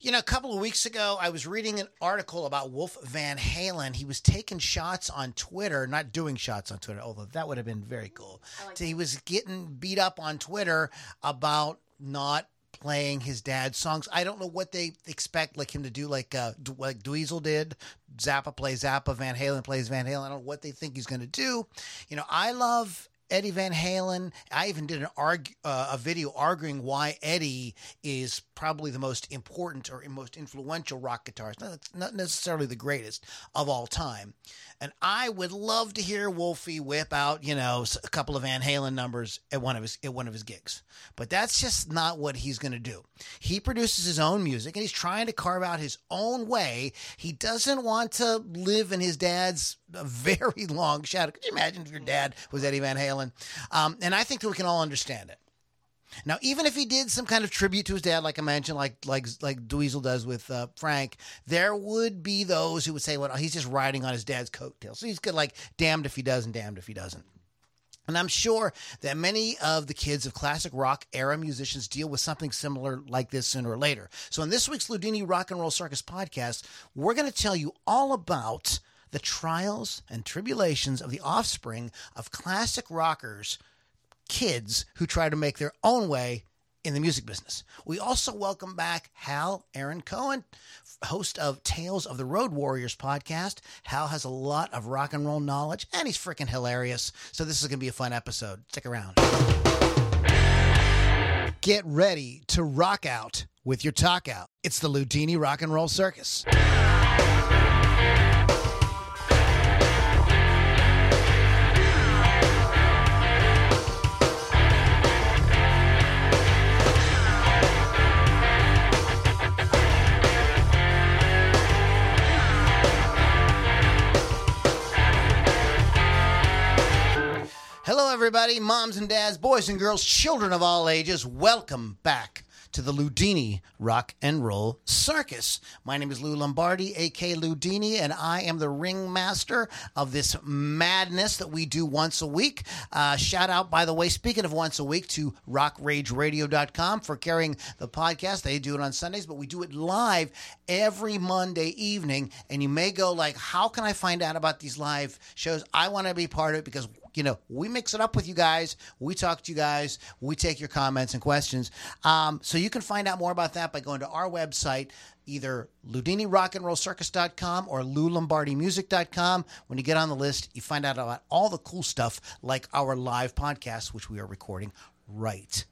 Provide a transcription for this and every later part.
You know, a couple of weeks ago, I was reading an article about Wolf Van Halen. He was taking shots on Twitter, not doing shots on Twitter, although that would have been very cool. So he was getting beat up on Twitter about not playing his dad's songs. I don't know what they expect like him to do, like Dweezil did. Zappa plays Zappa, Van Halen plays Van Halen. I don't know what they think he's going to do. You know, I love Eddie Van Halen. I even did a video arguing why Eddie is probably the most important or most influential rock guitarist. Not necessarily the greatest of all time. And I would love to hear Wolfie whip out, you know, a couple of Van Halen numbers at one of his gigs. But that's just not what he's going to do. He produces his own music and he's trying to carve out his own way. He doesn't want to live in his dad's very long shadow. Could you imagine if your dad was Eddie Van Halen? And I think that we can all understand it. Now, even if he did some kind of tribute to his dad, like I mentioned, like Dweezil does with Frank, there would be those who would say, well, he's just riding on his dad's coattails. So he's good, like, damned if he does and damned if he doesn't. And I'm sure that many of the kids of classic rock era musicians deal with something similar like this sooner or later. So in this week's Ludini Rock and Roll Circus podcast, we're going to tell you all about the trials and tribulations of the offspring of classic rockers, kids who try to make their own way in the music business. We also welcome back Hal Aaron Cohen, host of Tales of the Road Warriors podcast. Hal has a lot of rock and roll knowledge, and he's freaking hilarious. So this is going to be a fun episode. Stick around. Get ready to rock out with your talk out. It's the Ludini Rock and Roll Circus. Hello, everybody, moms and dads, boys and girls, children of all ages. Welcome back to the Ludini Rock and Roll Circus. My name is Lou Lombardi, a.k.a. Ludini, and I am the ringmaster of this madness that we do once a week. Shout out, by the way, speaking of once a week, to rockrageradio.com for carrying the podcast. They do it on Sundays, but we do it live every Monday evening. And you may go like, how can I find out about these live shows? I want to be part of it because we mix it up with you guys. We talk to you guys. We take your comments and questions. So you can find out more about that by going to our website, either LudiniRockandRollCircus.com or LouLombardiMusic.com. When you get on the list, you find out about all the cool stuff like our live podcast, which we are recording right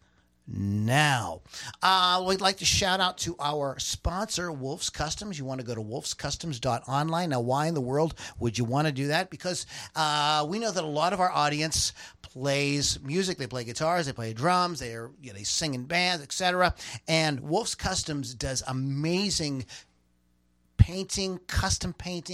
now. We'd like to shout out to our sponsor, Wolf's Customs. You want to go to wolfscustoms.online. Now, why in the world would you want to do that? Because we know that a lot of our audience plays music. They play guitars, they play drums, they sing in bands, etc. And Wolf's Customs does amazing painting, custom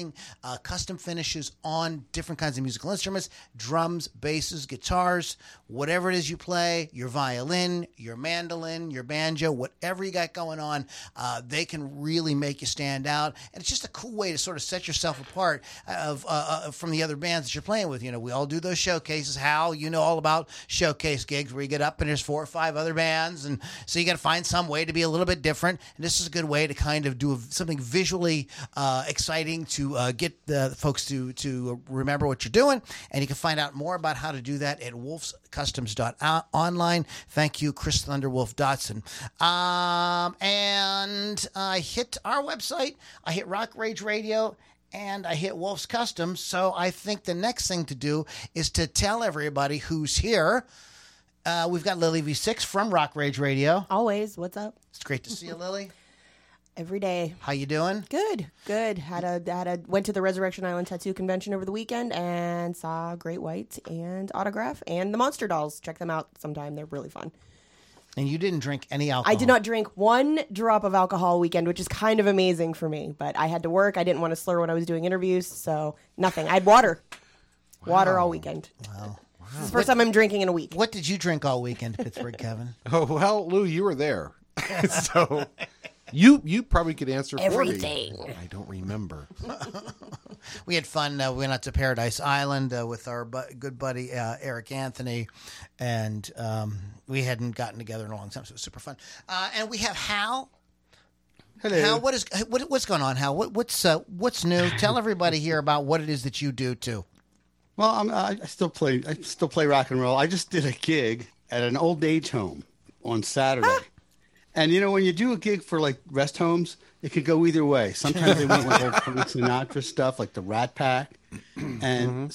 finishes on different kinds of musical instruments, drums, basses, guitars, whatever it is you play, your violin, your mandolin, your banjo, whatever you got going on, they can really make you stand out. And it's just a cool way to sort of set yourself apart from the other bands that you're playing with. We all do those showcases. Hal, you know all about showcase gigs where you get up and there's 4 or 5 other bands. And so you got to find some way to be a little bit different. And this is a good way to kind of do something visually exciting to get the folks to remember what you're doing. And you can find out more about how to do that at wolfscustoms.online. Thank you, Chris Thunderwolf Dotson. And I hit our website. I hit Rock Rage Radio. And I hit Wolf's Customs. So I think the next thing to do is to tell everybody who's here. We've got Lily V6 from Rock Rage Radio. Always. What's up? It's great to see you, Lily. Every day. How you doing? Good. Went to the Resurrection Island Tattoo Convention over the weekend and saw Great White and Autograph and the Monster Dolls. Check them out sometime. They're really fun. And you didn't drink any alcohol? I did not drink 1 drop of alcohol all weekend, which is kind of amazing for me. But I had to work. I didn't want to slur when I was doing interviews, so nothing. I had water. Wow. Water all weekend. Wow. This is the first time I'm drinking in a week. What did you drink all weekend, Pittsburgh, Kevin? Oh, well, Lou, you were there. So you probably could answer everything. For me. I don't remember. We had fun. We went out to Paradise Island with our good buddy Eric Anthony, and we hadn't gotten together in a long time, so it was super fun. And we have Hal Hello. Hal, what's going on, Hal? What's new? Tell everybody here about what it is that you do too. Well, I still play rock and roll. I just did a gig at an old age home on Saturday. And when you do a gig for like rest homes, it could go either way. Sometimes they went with old Frank Sinatra stuff, like the Rat Pack, and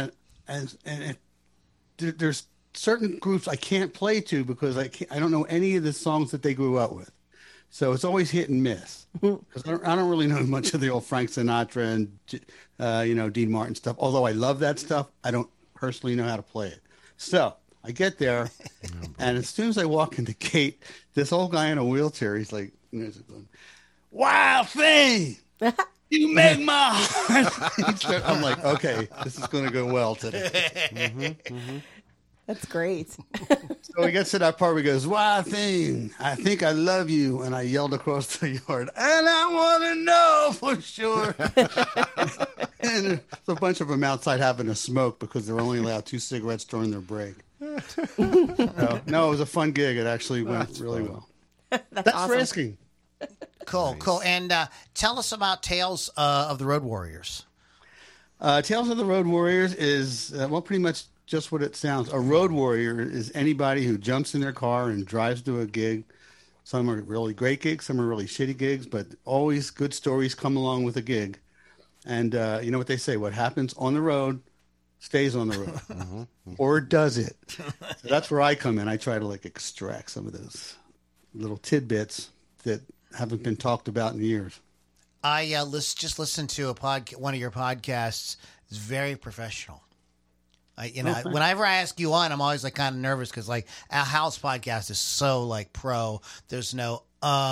there's certain groups I can't play to because I don't know any of the songs that they grew up with. So it's always hit and miss because I don't really know much of the old Frank Sinatra and Dean Martin stuff. Although I love that stuff, I don't personally know how to play it. So I get there, and as soon as I walk in the gate, this old guy in a wheelchair, he's like, "Wild thing, you make my heart." I'm like, okay, this is going to go well today. That's great. So he gets to that part where he goes, "Wild thing, I think I love you," and I yelled across the yard, "And I want to know for sure." And there's a bunch of them outside having a smoke because they're only allowed 2 cigarettes during their break. No, it was a fun gig. It actually went really well. That's awesome. risking. Cool. And tell us about Tales of the Road Warriors. Tales of the Road Warriors is, pretty much just what it sounds. A road warrior is anybody who jumps in their car and drives to a gig. Some are really great gigs, some are really shitty gigs, but always good stories come along with a gig. And you know what they say, what happens on the road stays on the road. Or does it? So that's where I come in. I try to extract some of those little tidbits that haven't been talked about in years. I just listened to one of your podcasts. It's very professional. Whenever I ask you on, I'm always kind of nervous because Hal's podcast is so pro. There's no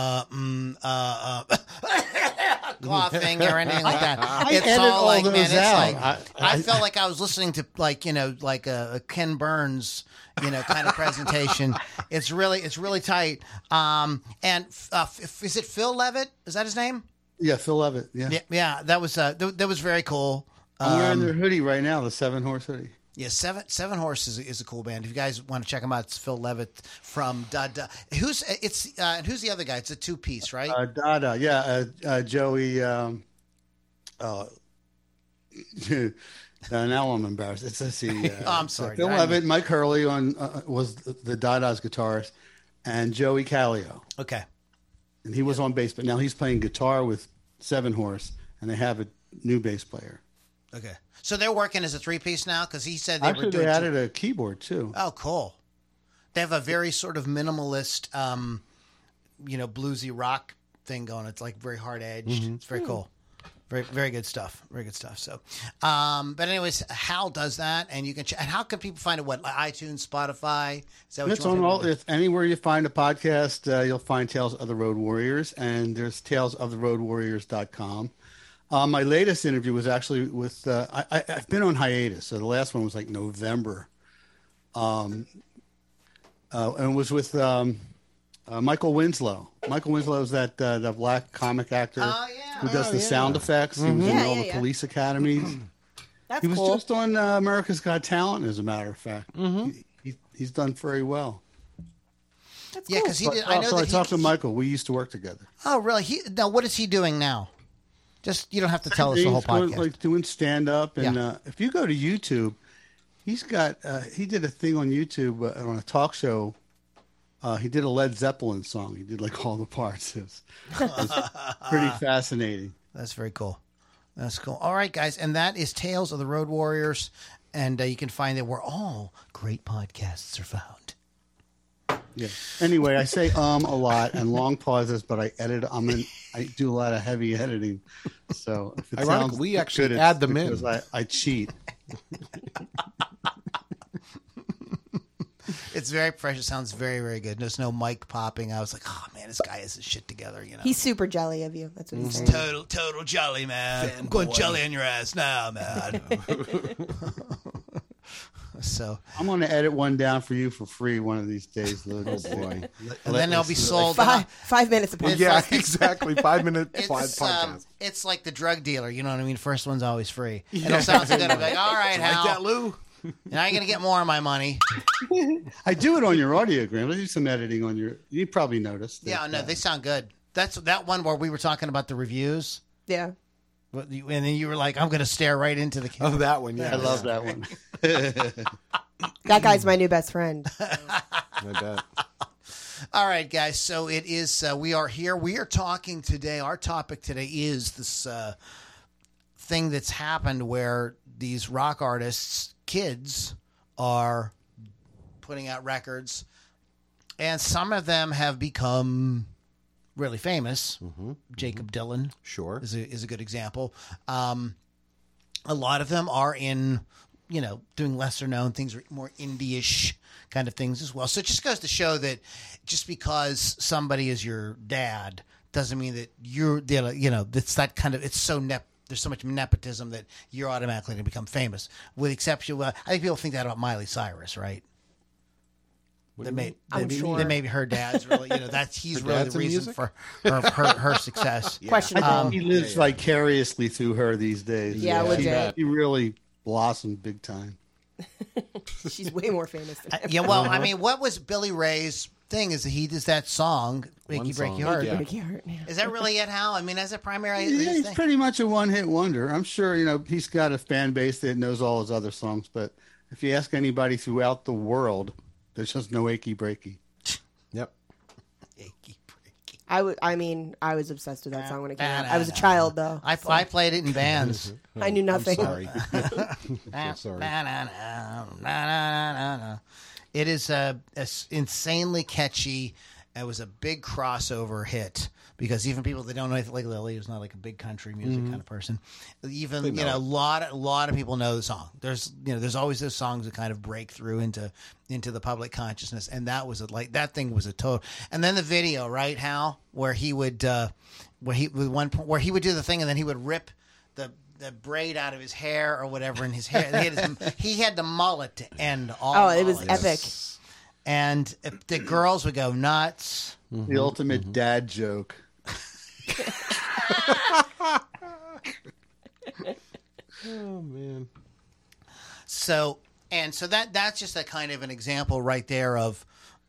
coughing or anything like that. It's all I felt like I was listening to a Ken Burns kind of presentation. It's really tight. And is it Phil Levitt? Is that his name? Yeah, Phil Levitt. Yeah. That was very cool. I'm wearing their hoodie right now, the 7-Horse hoodie. Yeah, Seven Horse is a cool band. If you guys want to check them out, it's Phil Levitt from Dada. Who's the other guy? It's a 2-piece, right? Dada, yeah. Joey. Now I'm embarrassed. Let's see. I'm sorry. Phil Levitt, Mike Hurley was the Dada's guitarist, and Joey Callio. Okay. And he was on bass, but now he's playing guitar with 7-Horse, and they have a new bass player. Okay. So they're working as a 3-piece now? Because he said they Actually, were doing they added a keyboard, too. Oh, cool. They have a very sort of minimalist, bluesy rock thing going. It's very hard-edged. It's very cool. Very, very good stuff. Very good stuff. So, but anyways, Hal does that, and you can and how can people find it? What, iTunes, Spotify? Is that what it's on it's anywhere you find a podcast. You'll find Tales of the Road Warriors, and there's talesoftheroadwarriors.com. My latest interview was actually with. I've been on hiatus, so the last one was November, and it was with Michael Winslow. Michael Winslow is that the black comic actor who does the sound effects. He was in all the police academies. That's he was cool. just on America's Got Talent, as a matter of fact. He's done very well. That's Yeah, cool. because he did. I know So that I talked to Michael. We used to work together. Oh, really? Now, what is he doing now? Just you don't have to tell us the whole He's podcast. doing stand up, and if you go to YouTube, he's got. He did a thing on YouTube on a talk show. He did a Led Zeppelin song. He did all the parts. It was pretty fascinating. That's very cool. That's cool. All right, guys, and that is Tales of the Road Warriors, and you can find it where all great podcasts are found. Yeah. Anyway, I say a lot and long pauses, but I edit. I do a lot of heavy editing. So if it Ironically, sounds we actually good, add them in. because I cheat. It's very fresh. It sounds very, very good. There's no mic popping. I was like, oh man, this guy has his shit together. He's super jelly of you. That's what he's saying. Total jolly, man. I'm going jelly on your ass now, man. So I'm going to edit one down for you for free one of these days, Lou. and then they'll be sold. 5 minutes apart. Yeah, exactly. 5 minute podcast. It's like the drug dealer. You know what I mean? First one's always free. It'll sound so good. I'll be like, all right, Hal. Like that, Lou? Now you're going to get more of my money. I do it on your audiogram. I do some editing on your. You probably noticed. Yeah, no, they sound good. That's that one where we were talking about the reviews. Yeah. And then you were like, I'm going to stare right into the camera. Oh, that one. Yeah, I love that one. That guy's my new best friend. I bet. All right, guys. So it is, we are here. We are talking today. Our topic today is this thing that's happened where these rock artists, kids, are putting out records, and some of them have become really famous. Jacob Dylan Sure. is a good example. A lot of them are in, doing lesser known things, more indie-ish kind of things as well. So it just goes to show that just because somebody is your dad doesn't mean that you're, it's that kind of, it's so there's so much nepotism that you're automatically going to become famous. With exception, I think people think that about Miley Cyrus, right? I'm sure. That maybe her dad's really, he's really dad's the in reason music? for her success. Questionable. He lives vicariously through her these days. Yeah, legit. He really blossomed big time. She's way more famous than him. Yeah, well, I mean, what was Billy Ray's thing? Is he does that song, One "Achy Breaky song, Heart"? yeah. Break your heart, yeah. Is that really it, Hal? I mean, as a primary, Yeah, he's thing? pretty much a one-hit wonder. I'm sure, he's got a fan base that knows all his other songs, but if you ask anybody throughout the world, there's just no Achy Breaky. Yep. Achy Breaky. I was obsessed with that song when it came out. I was a child, though. I played it in bands. I knew nothing. Sorry. I'm so sorry. It is insanely catchy. It was a big crossover hit because even people that don't know anything like Lily, who's not like a big country music kind of person, even know a lot of people know the song. There's always those songs that kind of break through into the public consciousness, and that was that thing was a total. And then the video, right, Hal, where he would where he would do the thing and then he would rip the braid out of his hair or whatever in his hair. He had the mullet to end all. Oh, it was mullets. epic. And the girls would go nuts. The ultimate dad joke. Oh, man. So that's just a kind of an example right there of,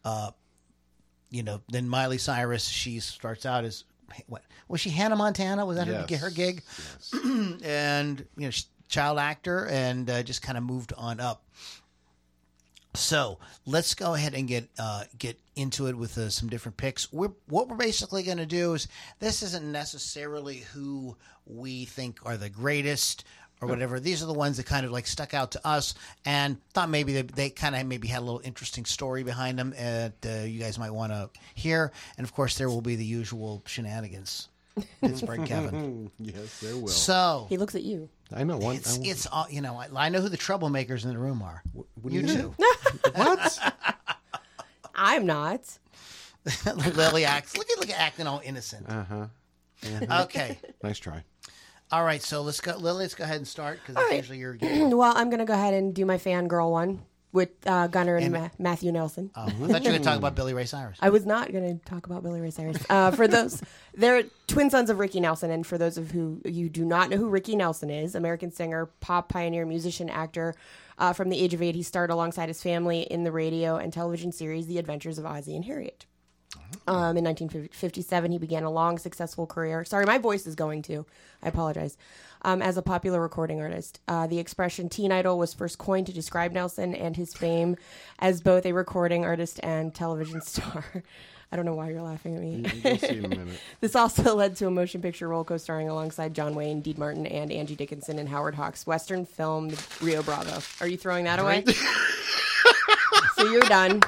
then Miley Cyrus, she starts out as, what was she, Hannah Montana? Was that Yes. her gig? Yes. And, she's a child actor and just kind of moved on up. So let's go ahead and get into it with some different picks. What we're basically going to do is this isn't necessarily who we think are the greatest or whatever. These are the ones that kind of like stuck out to us and thought maybe they kind of maybe had a little interesting story behind them that you guys might want to hear. And of course, there will be the usual shenanigans. Pittsburgh Kevin. Yes, there will. So He looks at you. I know one. it's all I know who the troublemakers in the room are. What do You mean? too. What? I'm not. Lily acts. Look at acting all innocent. Okay. Nice try. All right. So let's go, Lily. Let's go ahead and start because right. usually you're. Well, I'm going to go ahead and do my fangirl one with Gunnar and Matthew Nelson. I thought you were going to talk about Billy Ray Cyrus. I was not going to talk about Billy Ray Cyrus. For those, they're twin sons of Ricky Nelson. And for those of you do not know who Ricky Nelson is, American singer, pop pioneer, musician, actor. From the age of 8, he starred alongside his family in the radio and television series The Adventures of Ozzie and Harriet. In 1957, he began a long, successful career. Sorry, my voice is going too. I apologize. As a popular recording artist. The expression teen idol was first coined to describe Nelson and his fame as both a recording artist and television star. I don't know why you're laughing at me. You'll see in a minute. This also led to a motion picture role co-starring alongside John Wayne, Dean Martin, and Angie Dickinson in Howard Hawks' Western film Rio Bravo. Are you throwing that away? So you're done.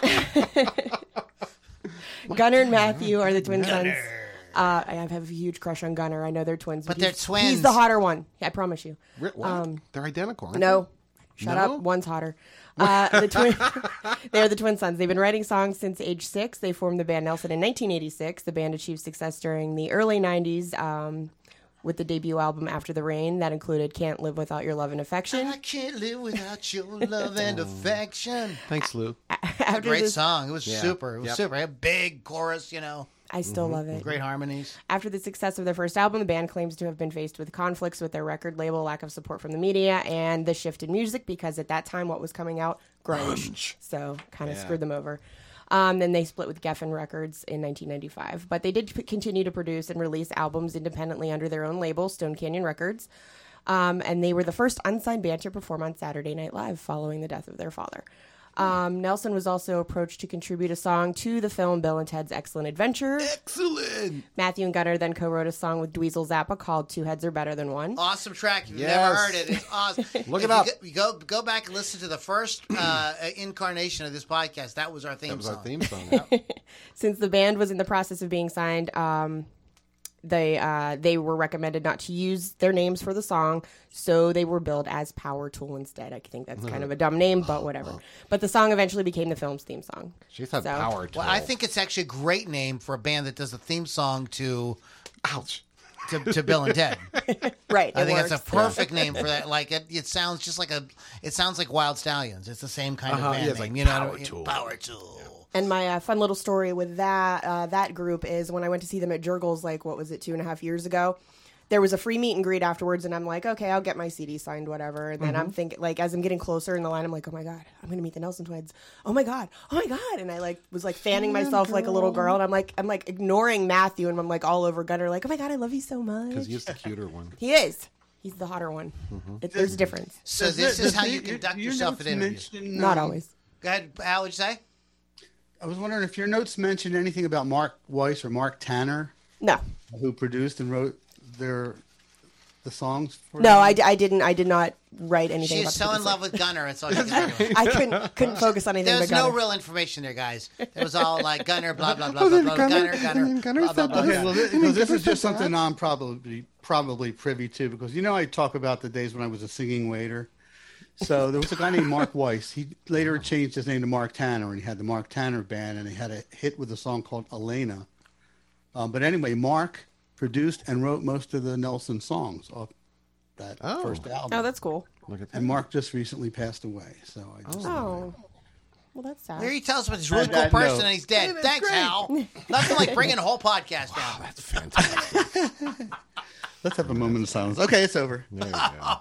Gunnar and Matthew are the twin sons. I have a huge crush on Gunnar. I know they're twins. But they're twins. He's the hotter one. I promise you. What? They're identical, aren't No. Shut No? up. One's hotter. They're the twin sons. They've been writing songs since age 6. They formed the band Nelson in 1986. The band achieved success during the early 90s with the debut album After the Rain. That included Can't Live Without Your Love and Affection. I can't live without your love and affection. they? Thanks, Lou. After Great this, song. It was Yeah. super. It was Yep. super. A big chorus, I still love it. great harmonies. After the success of their first album, the band claims to have been faced with conflicts with their record label, lack of support from the media, and the shift in music because at that time, what was coming out? Grunge. So kind of Yeah. screwed them over. Then they split with Geffen Records in 1995. But they did continue to produce and release albums independently under their own label, Stone Canyon Records. And they were the first unsigned band to perform on Saturday Night Live following the death of their father. Nelson was also approached to contribute a song to the film Bill and Ted's Excellent Adventure. Excellent. Matthew and Gunnar then co-wrote a song with Dweezil Zappa called Two Heads Are Better Than One. Awesome track. If you've Yes. never heard it, it's awesome. Look it up. You go back and listen to the first incarnation of this podcast. That was our theme That was song. our theme song. Yeah. Since the band was in the process of being signed, they were recommended not to use their names for the song, so they were billed as Power Tool instead. I think that's kind of a dumb name, but whatever. But the song eventually became the film's theme song. She said So- power tool. Well, I think it's actually a great name for a band that does a theme song to Ouch. Bill and Ted. Right. I it think works. it's a perfect name for that. Like it sounds just like it sounds like Wild Stallions. It's the same kind of band Yeah, it's name. like You know, Power Tool. Power Tool. And my fun little story with that group is when I went to see them at Jurgles, like, what was it, 2.5 years ago? There was a free meet and greet afterwards, and I'm like, okay, I'll get my CD signed, whatever. And then I'm thinking, like, as I'm getting closer in the line, I'm like, oh my God, I'm going to meet the Nelson twins. Oh my God. And I was fanning myself like a little girl, and I'm like ignoring Matthew, and I'm like all over Gunnar, like, oh my God, I love you so much. Because he's the cuter one. He is. He's the hotter one. There's a difference. So this is how you conduct yourself at interviews. Not always. Go ahead. How would you say? I was wondering if your notes mentioned anything about Mark Weiss or Mark Tanner, No. who produced and wrote the songs for No, them? I didn't. I did not write anything about She's the so in producer. love with Gunnar. It's all she can do. I couldn't focus on anything There was but no Gunnar. real information there, guys. It was all like Gunnar, blah blah blah blah blah. Gunnar, blah blah blah. Okay, blah. well, this is just something I'm probably privy to because I talk about the days when I was a singing waiter. So there was a guy named Mark Weiss. He later changed his name to Mark Tanner, and he had the Mark Tanner Band, and he had a hit with a song called Elena. But anyway, Mark produced and wrote most of the Nelson songs off that first album. Oh, that's cool. Look at that. And Mark just recently passed away. So I just Oh, well, that's sad. Here he tells us about this really On cool that person note- and he's dead. Thanks, Hal. Nothing like bringing a whole podcast down. That's fantastic. let's have a moment of silence. Okay, it's over. There you go.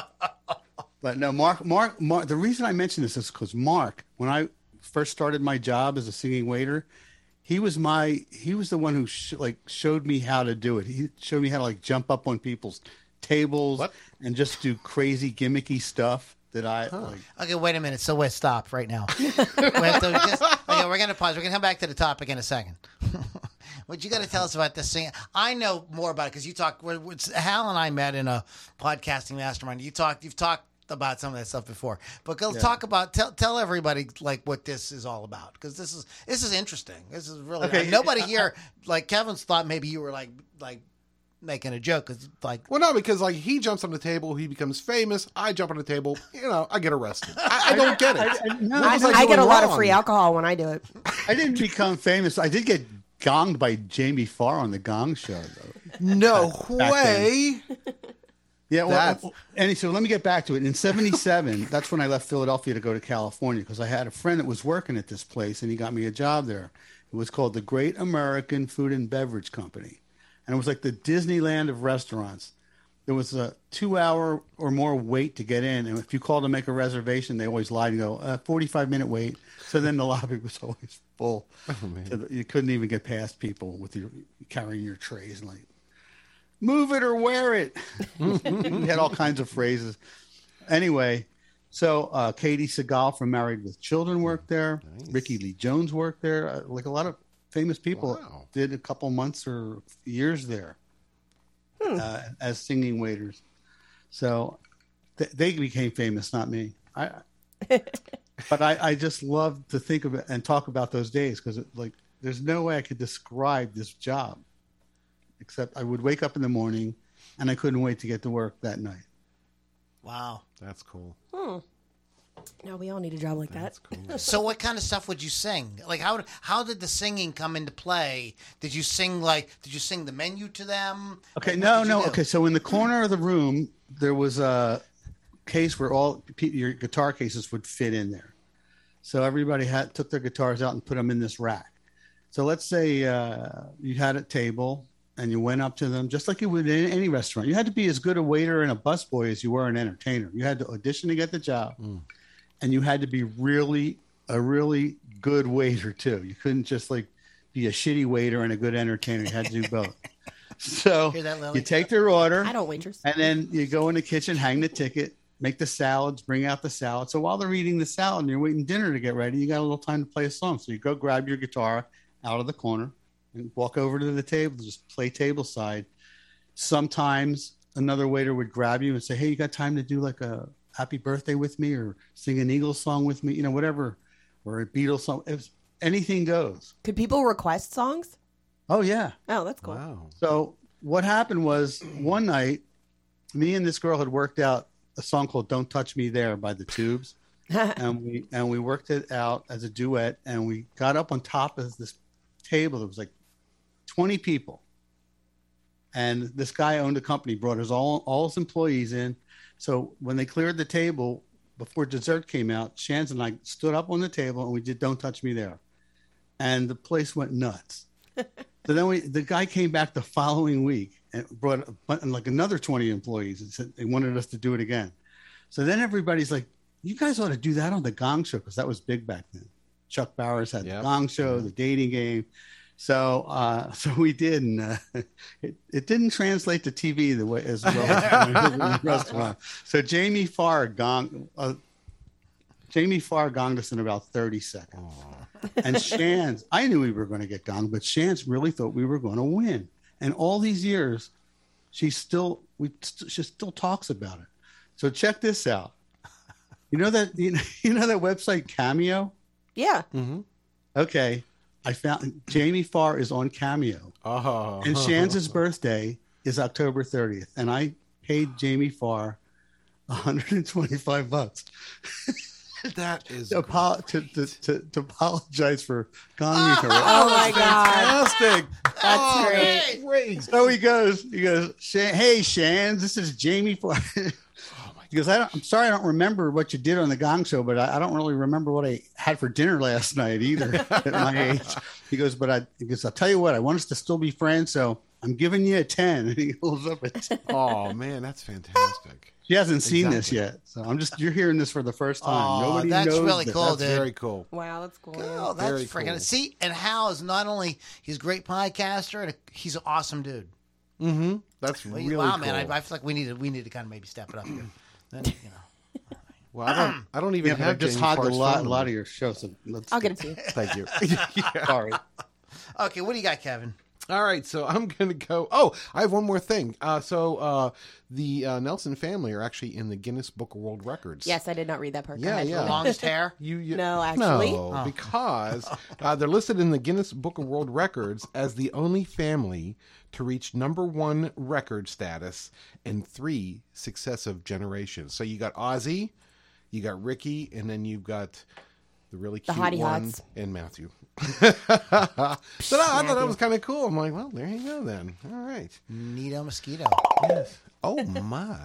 But no, Mark. The reason I mention this is because Mark, when I first started my job as a singing waiter, he was the one who showed me how to do it. He showed me how to jump up on people's tables and just do crazy gimmicky stuff that I like. Okay, wait a minute. So wait, stop right now. We're going to pause. We're going to come back to the topic in a second. What you got to tell us about this thing? I know more about it because you talked. Hal and I met in a podcasting mastermind. You've talked about some of that stuff before, but go talk about tell everybody what this is all about because this is interesting. This is really nobody here Kevin's thought maybe you were like making a joke because Well, no, because he jumps on the table, he becomes famous. I jump on the table, I get arrested. I don't get it. What was I get a doing lot of wrong? free alcohol when I do it. I didn't become famous. I did get gonged by Jamie Farr on the Gong Show, though. No Back way. Yeah, That's- so let me get back to it. In '77, that's when I left Philadelphia to go to California because I had a friend that was working at this place and he got me a job there. It was called the Great American Food and Beverage Company, and it was like the Disneyland of restaurants. There was a 2-hour or more wait to get in, and if you called to make a reservation, they always lied and go 45-minute wait. So then the lobby was always full. You couldn't even get past people with carrying your trays and move it or wear it. We had all kinds of phrases. Anyway, so Katie Seagal from Married with Children worked there. Nice. Ricky Lee Jones worked there. A lot of famous people did a couple months or years there as singing waiters. So they became famous, not me. But I just love to think of it and talk about those days because there's no way I could describe this job. Except I would wake up in the morning and I couldn't wait to get to work that night. wow. That's cool. No, we all need a job like that. That's cool. So what kind of stuff would you sing? How did the singing come into play? Did you sing the menu to them? Okay, What no. did you do? Okay, so in the corner of the room, there was a case where all your guitar cases would fit in there. So everybody took their guitars out and put them in this rack. So let's say you had a table and you went up to them just like you would in any restaurant. You had to be as good a waiter and a busboy as you were an entertainer. You had to audition to get the job. And you had to be really a really good waiter too. You couldn't just like be a shitty waiter and a good entertainer. You had to do both. So Hear that, Lily? you take their order, I don't waitress. and then you go in the kitchen, hang the ticket, make the salads, bring out the salad. So while they're eating the salad and you're waiting dinner to get ready, you got a little time to play a song. So you go grab your guitar out of the corner and walk over to the table, just play table side. Sometimes another waiter would grab you and say, hey, you got time to do like a happy birthday with me or sing an Eagles song with me, you know, whatever, or a Beatles song. Anything goes. Could people request songs? Oh, yeah. Oh, that's cool. Wow. So what happened was one night, me and this girl had worked out a song called "Don't Touch Me There" by the Tubes, and we worked it out as a duet. And we got up on top of this table. There was like 20 people, and this guy owned a company, brought all his employees in. So when they cleared the table before dessert came out, Shans and I stood up on the table and we did "Don't Touch Me There," and the place went nuts. So then the guy came back the following week and brought like another 20 employees and said they wanted us to do it again. So then everybody's like, you guys ought to do that on the Gong Show, because that was big back then. Chuck Bowers had the Gong Show, the dating game. So we did, and it didn't translate to TV the way as well as the restaurant. So Jamie Farr gonged us in about 30 seconds. Aww. And Shans, I knew we were going to get gonged, but Shans really thought we were going to win. And all these years, she still talks about it. So check this out. You know that website Cameo? Yeah. Mm-hmm. Okay. I found Jamie Farr is on Cameo. Oh. And Shans's birthday is October 30th. And I paid Jamie Farr $125 That is to apologize for gonging her. Oh my God. fantastic. That's great. Hey! Great. So he goes, hey, Shans, this is Jamie Farr. He goes, I'm sorry, I don't remember what you did on the Gong Show, but I don't really remember what I had for dinner last night either at my age. He goes, I'll tell you what, I want us to still be friends, so I'm giving you a 10. And he holds up a 10. Oh man, that's fantastic. She hasn't seen this yet, so you're hearing this for the first time. Nobody that's knows really this. cool, That's dude. very cool. Wow, that's cool. Oh, that's Very freaking cool. See, and Hal is not only he's a great podcaster, and he's an awesome dude. Mm-hmm. That's Well, really wow, cool. man, I feel like we need to kind of maybe step it up here. Then, Well, I don't even Yeah, but I have just Jamie hogged a Farr's lot phone number. of your show, so I'll get it to you. Thank you. Yeah. Sorry. Okay, what do you got, Kevin? All right, so I'm going to go. Oh, I have one more thing. The Nelson family are actually in the Guinness Book of World Records. Yes, I did not read that part. Go Yeah, ahead. yeah. Longest hair? You No, actually. No, because they're listed in the Guinness Book of World Records as the only family to reach #1 record status in 3 successive generations. So you got Ozzy, you got Ricky, and then you've got the really cute Hottie one Hots. and Matthew. So I thought that was kind of cool. I'm like, well, there you go then. All right. Neato Mosquito. Yes. Oh my.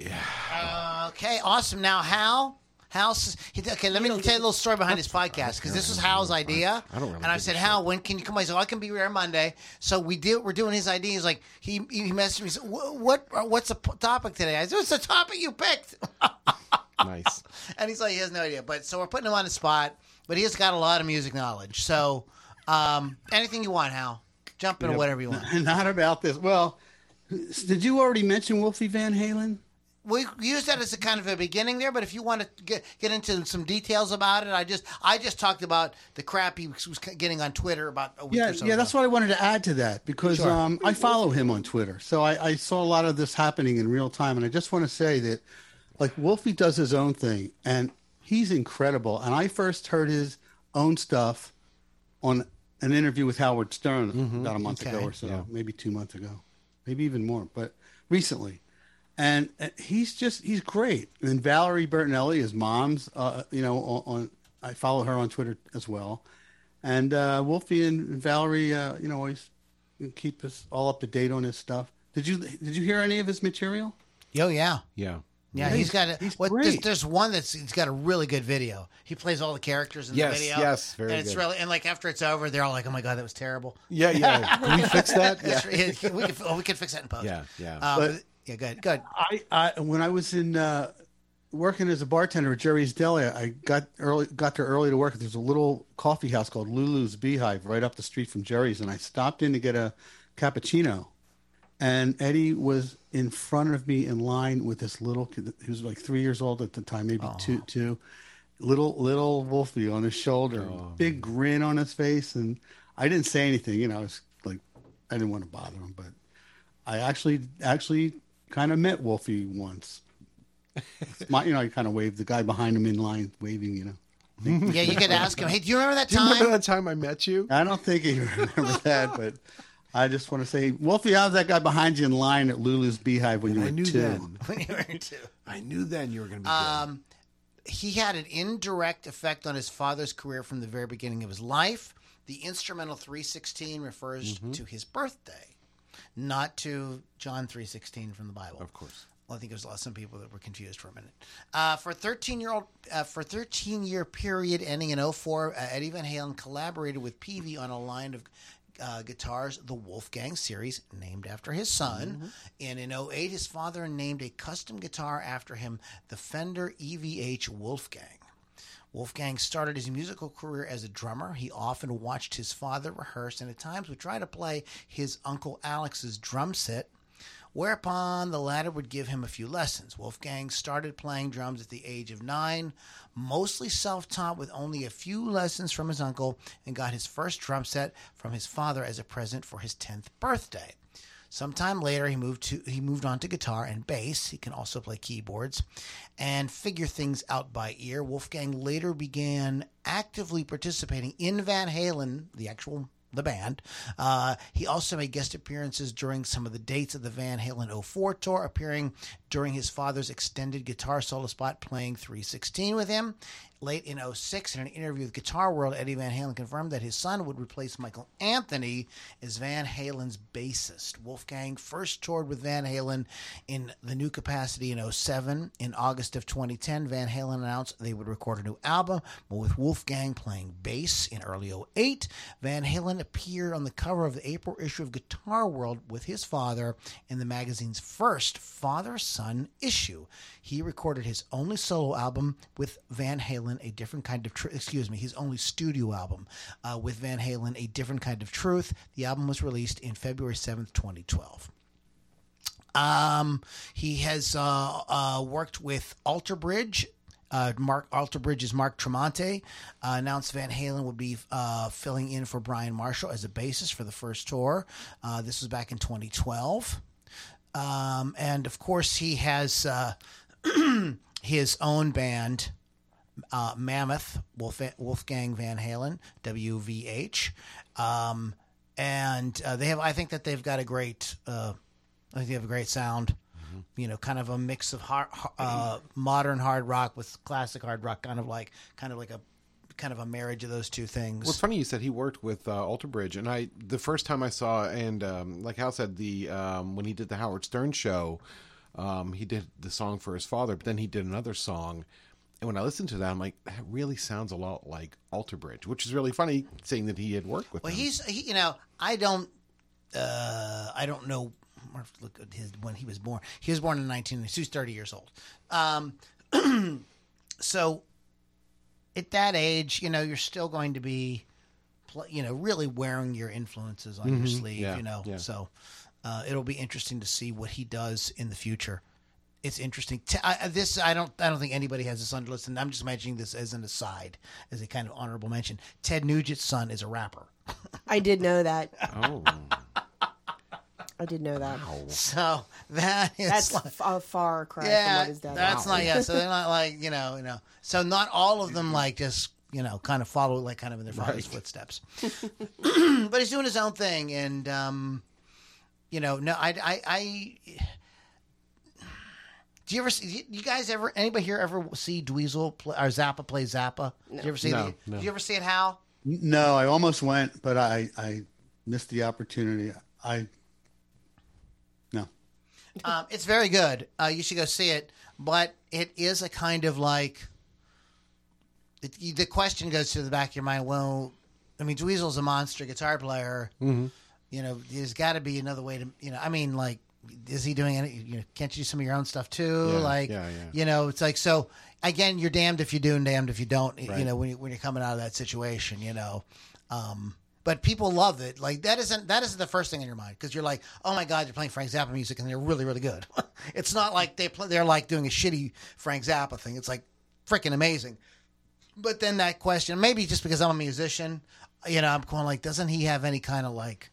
Okay, awesome. Now, Hal's okay. Let me tell you a little story behind his podcast, because this was Hal's idea. I don't really and I give a said, Hal, when can you come by? So I can be here Monday. So we're doing his idea. He's like, he messaged me. He said, what's the topic today? I said, what's the topic you picked? Nice. And he's like, he has no idea. But so we're putting him on the spot. But he has got a lot of music knowledge. So anything you want, Hal. Jump into whatever you want. Not about this. Well, did you already mention Wolfie Van Halen? We used that as a kind of a beginning there, but if you want to get into some details about it, I just talked about the crap he was getting on Twitter about a week or so ago. That's what I wanted to add to that, because Sure. I follow him on Twitter. So I saw a lot of this happening in real time. And I just want to say that, like, Wolfie does his own thing, and he's incredible. And I first heard his own stuff on an interview with Howard Stern about a month ago or so, maybe 2 months ago, maybe even more, but recently. And he's great. And Valerie Bertinelli, his mom's, I follow her on Twitter as well. And Wolfie and Valerie, always keep us all up to date on his stuff. Did you hear any of his material? Oh, yeah. Yeah. Yeah, he's got he's great. There's one he's got a really good video. He plays all the characters in the video. Yes, very and it's good. really, and like after it's over, they're all like, "Oh my god, that was terrible." Yeah. Can we fix that? Yeah. We can fix that in post. Yeah. But, yeah, good. I when I was in working as a bartender at Jerry's Deli, I got there early to work. There's a little coffee house called Lulu's Beehive right up the street from Jerry's, and I stopped in to get a cappuccino. And Eddie was in front of me in line with this little kid. He was like 3 years old at the time, maybe two. Little Wolfie on his shoulder, big grin on his face, and I didn't say anything. You know, I was like, I didn't want to bother him, but I actually kind of met Wolfie once. I kind of waved the guy behind him in line, waving. You know. Yeah, you could ask him. Hey, do you remember that Do you time? remember that time I met you? I don't think he remembers that, but I just want to say, Wolfie, I was that guy behind you in line at Lulu's Beehive when you were I knew 2. then. When you were 2. I knew then you were going to be good. He had an indirect effect on his father's career from the very beginning of his life. The instrumental 3:16 refers to his birthday, not to John 3:16 from the Bible. Of course. Well, I think there's some people that were confused for a minute. For a 13-year period ending in 2004, Eddie Van Halen collaborated with Peavey on a line of guitars, the Wolfgang series, named after his son. And in 2008, his father named a custom guitar after him, the Fender EVH Wolfgang. Wolfgang started his musical career as a drummer. He often watched his father rehearse and at times would try to play his Uncle Alex's drum set, whereupon the latter would give him a few lessons. Wolfgang started playing drums at the age of 9, mostly self-taught with only a few lessons from his uncle, and got his first drum set from his father as a present for his 10th birthday. Sometime later, he moved on to guitar and bass. He can also play keyboards and figure things out by ear. Wolfgang later began actively participating in Van Halen, the band. He also made guest appearances during some of the dates of the Van Halen 04 tour, appearing during his father's extended guitar solo spot playing 3:16 with him. Late in 06, in an interview with Guitar World, Eddie Van Halen confirmed that his son would replace Michael Anthony as Van Halen's bassist. Wolfgang first toured with Van Halen in the new capacity in 07. In August of 2010, Van Halen announced they would record a new album, but with Wolfgang playing bass in early 08. Van Halen appeared on the cover of the April issue of Guitar World with his father in the magazine's first father-son issue. He recorded his only solo album with Van Halen, A Different Kind of his only studio album with Van Halen, A Different Kind of Truth. The album was released in February 7th, 2012. He has worked with Alter Bridge. Alter Bridge's Mark Tremonti announced Van Halen would be filling in for Brian Marshall as a bassist for the first tour. This was back in 2012. And of course, he has his own band, Mammoth, Wolfgang Van Halen, WVH. And I think that they've got a great, I think they have a great sound. You know, kind of a mix of modern hard rock with classic hard rock, kind of like a marriage of those two things. Well, it's funny you said he worked with Alter Bridge, and the first time I saw, and like Hal said, when he did the Howard Stern show, he did the song for his father, but then he did another song, and when I listened to that, I'm like, that really sounds a lot like Alter Bridge, which is really funny, saying that he had worked with him. Well, I don't know. Look at when he was born. He was born in 19. He's 30 years old. So at that age, you're still going to be, really wearing your influences on your sleeve. Yeah. So it'll be interesting to see what he does in the future. It's interesting. I don't think anybody has this on the list, and I'm just mentioning this as an aside, as a kind of honorable mention. Ted Nugent's son is a rapper. I did know that. Oh. I did know that. Wow. So that's a far cry from what his dad. That's not. Yeah, so they're not like So not all of them like just kind of follow like kind of in their father's footsteps. But he's doing his own thing, and no, I. Do you guys anybody here ever see Dweezil play, or Zappa play Zappa? No. Did you ever see No. Did you ever see it, Hal? No, I almost went, but I missed the opportunity. No. It's very good. You should go see it. But it is a kind of like the question goes to the back of your mind. Well, I mean, Dweezil's a monster guitar player. Mm-hmm. There's got to be another way to. I mean, like is he doing any? Can't you do some of your own stuff too? Yeah. It's like so. Again, you're damned if you do and damned if you don't. Right. When you're coming out of that situation, But people love it. Like that isn't the first thing in your mind because you're like, oh my God, they're playing Frank Zappa music and they're really, really good. It's not like they're like doing a shitty Frank Zappa thing. It's like freaking amazing. But then that question, maybe just because I'm a musician, I'm going like, doesn't he have any kind of like,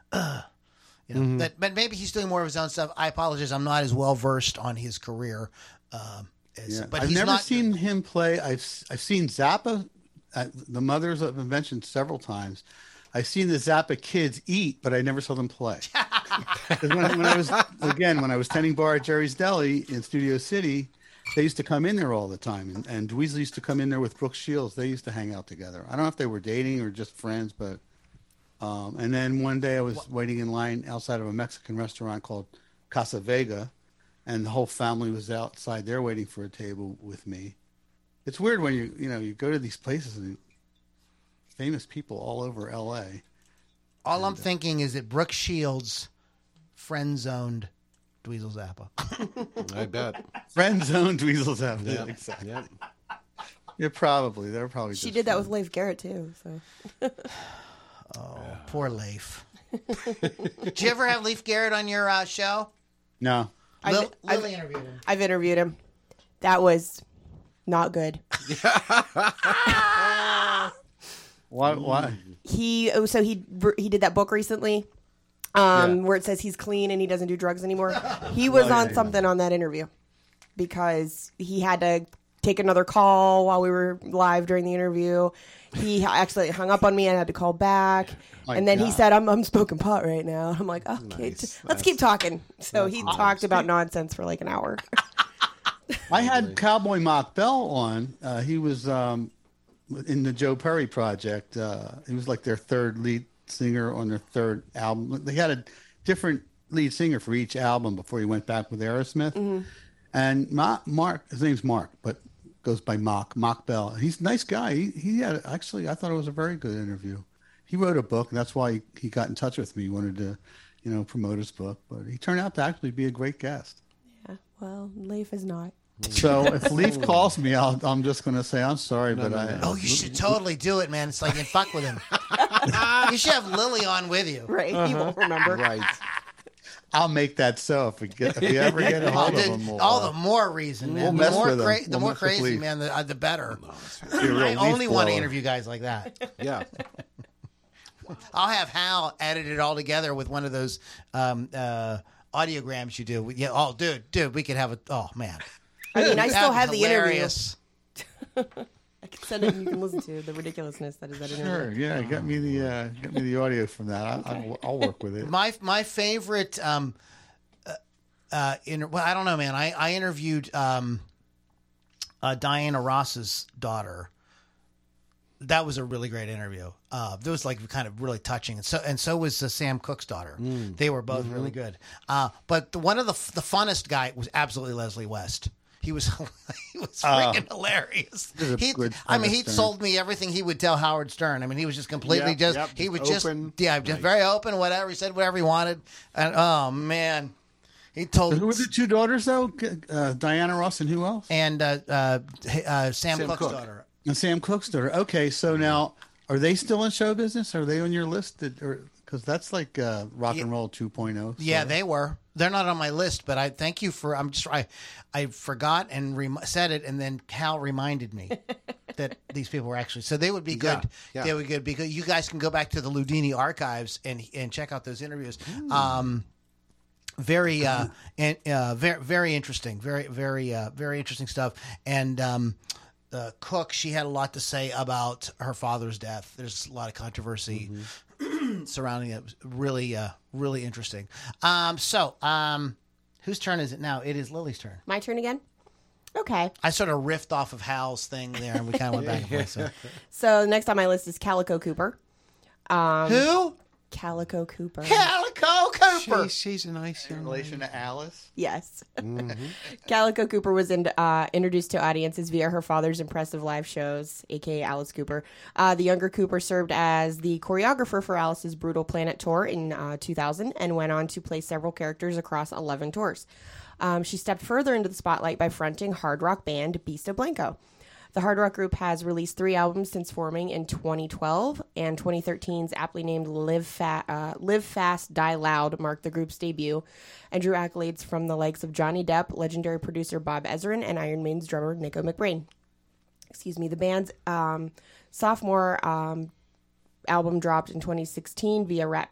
but maybe he's doing more of his own stuff. I apologize, I'm not as well versed on his career. But I've never seen him play. I've seen Zappa. The Mothers have been mentioned several times. I've seen the Zappa kids eat, but I never saw them play. 'Cause when I was tending bar at Jerry's Deli in Studio City, they used to come in there all the time, and Dweezil used to come in there with Brooke Shields. They used to hang out together. I don't know if they were dating or just friends, but and then one day I was waiting in line outside of a Mexican restaurant called Casa Vega, and the whole family was outside there waiting for a table with me. It's weird when you go to these places and famous people all over L.A. All I'm thinking is that Brooke Shields friend-zoned Dweezil Zappa. I bet. Friend-zoned Dweezil Zappa. Yeah. Exactly. Yep. Yeah, probably. They're probably. She just did that friends. with Leif Garrett too. So Poor Leif. Did you ever have Leif Garrett on your show? No. Lily interviewed him. I've interviewed him. That was not good. Why? He did that book recently, where it says he's clean and he doesn't do drugs anymore. He was on something on that interview because he had to take another call while we were live during the interview. He actually hung up on me and I had to call back. And then he said, I'm smoking pot right now. I'm like, okay, let's keep talking. So he talked about nonsense for like an hour. I had Cowboy Mock Bell on. He was in the Joe Perry project. He was like their third lead singer on their third album. They had a different lead singer for each album before he went back with Aerosmith. Mm-hmm. And Mark, his name's Mark, but goes by Mock Bell. He's a nice guy. He had actually, I thought it was a very good interview. He wrote a book, and that's why he got in touch with me. He wanted to, promote his book, but he turned out to actually be a great guest. Yeah, well, Leif is not. So if Leif calls me, I'm just going to say I'm sorry, Oh, you should totally do it, man. It's like, and fuck with him. You should have Lily on with you. Right, he won't remember. Right. I'll make that so if we ever get a hold of him. All the more reason, man. We'll mess with him. The more crazy, man, the better. I only want to interview guys like that. Yeah. I'll have Hal edit it all together with one of those audiograms you do. Yeah. Oh, dude, we could have a. Oh man. I mean, I still have hilarious. the interview. I can send it and you can listen to the ridiculousness that is that interview. Sure, yeah, get me the audio from that. I'll work with it. My favorite. Well, I don't know, man. I interviewed Diana Ross's daughter. That was a really great interview. That was like kind of really touching, and so was Sam Cooke's daughter. They were both really good. But one of the funnest guy was absolutely Leslie West. He was freaking hilarious. He sold me everything he would tell Howard Stern. I mean, he was just completely he would open. just very open. Whatever he said, whatever he wanted, and oh man. He told. Who were the two daughters though? Diana Ross and who else? And Sam Cooke's daughter. And Sam Cooke's daughter. Okay, so now are they still in show business? Are they on your list? Because that's like rock and roll 2.0. Yeah, they were. They're not on my list, but I thank you for. I forgot and said it, and then Cal reminded me that these people were actually. So they would be good. Yeah. They would be good because you guys can go back to the Ludini archives and check out those interviews. Very very interesting. Very interesting stuff. And Cook, she had a lot to say about her father's death. There's a lot of controversy surrounding it. Really, really interesting. Whose turn is it now? It is Lily's turn. My turn again? Okay. I sort of riffed off of Hal's thing there, and we kind of went back and forth. So next on my list is Calico Cooper. Who? Calico Cooper. Calico Cooper. She's a nice young relation to Alice. Yes. Calico Cooper was introduced to audiences via her father's impressive live shows, a.k.a. Alice Cooper. The younger Cooper served as the choreographer for Alice's Brutal Planet tour in 2000 and went on to play several characters across 11 tours. She stepped further into the spotlight by fronting hard rock band Beast of Blanco. The hard rock group has released 3 albums since forming in 2012, and 2013's aptly named Live Fast, Die Loud marked the group's debut and drew accolades from the likes of Johnny Depp, legendary producer Bob Ezrin, and Iron Maiden's drummer Nico McBrain. The band's sophomore album dropped in 2016 via Rat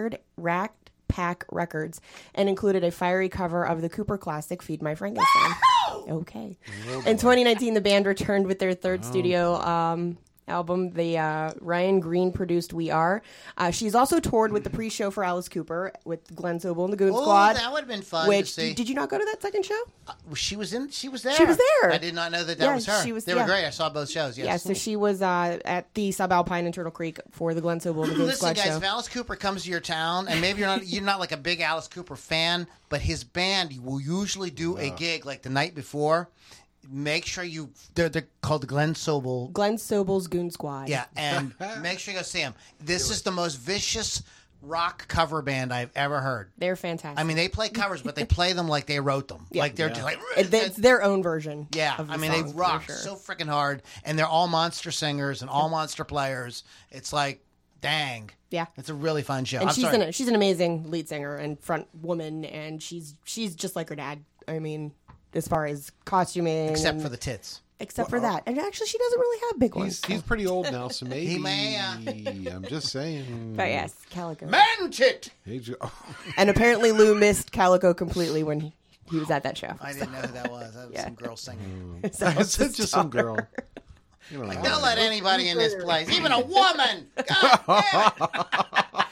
Pack Records and included a fiery cover of the Cooper classic Feed My Frankenstein. Okay. In 2019, the band returned with their third studio album, the Ryan Green produced We Are. She's also toured with the pre-show for Alice Cooper with Glenn Sobel and the Goon Squad. That would have been fun to see. Did you not go to that second show? She was there. She was there. I did not know that was her. They were great. I saw both shows. Yes. Yeah, so she was at the Subalpine in Turtle Creek for the Glenn Sobel and the Goon Squad guys, show. if Alice Cooper comes to your town, and maybe you're not like a big Alice Cooper fan, but his band will usually do a gig like the night before. Make sure they're called the Glenn Sobel's Goon Squad. Yeah, and make sure you go see them. This is the most vicious rock cover band I've ever heard. They're fantastic. I mean, they play covers, but they play them like they wrote them. Yeah. Like they're just like... It's their own version. Yeah, of the they songs, rock for sure. so freaking hard, and they're all monster singers and all monster players. It's like, dang. Yeah. It's a really fun show. And I'm she's an amazing lead singer and front woman, and she's just like her dad. I mean, as far as costuming. Except for the tits. Except for that. And actually, she doesn't really have big ones. He's pretty old now, so maybe. He may, I'm just saying. But yes, Calico. Man tit! And apparently Lou missed Calico completely when he was at that show. I didn't know who that was. That was some girl singing. That's just some girl. You don't know. Don't let anybody in this place, even a woman! God damn it!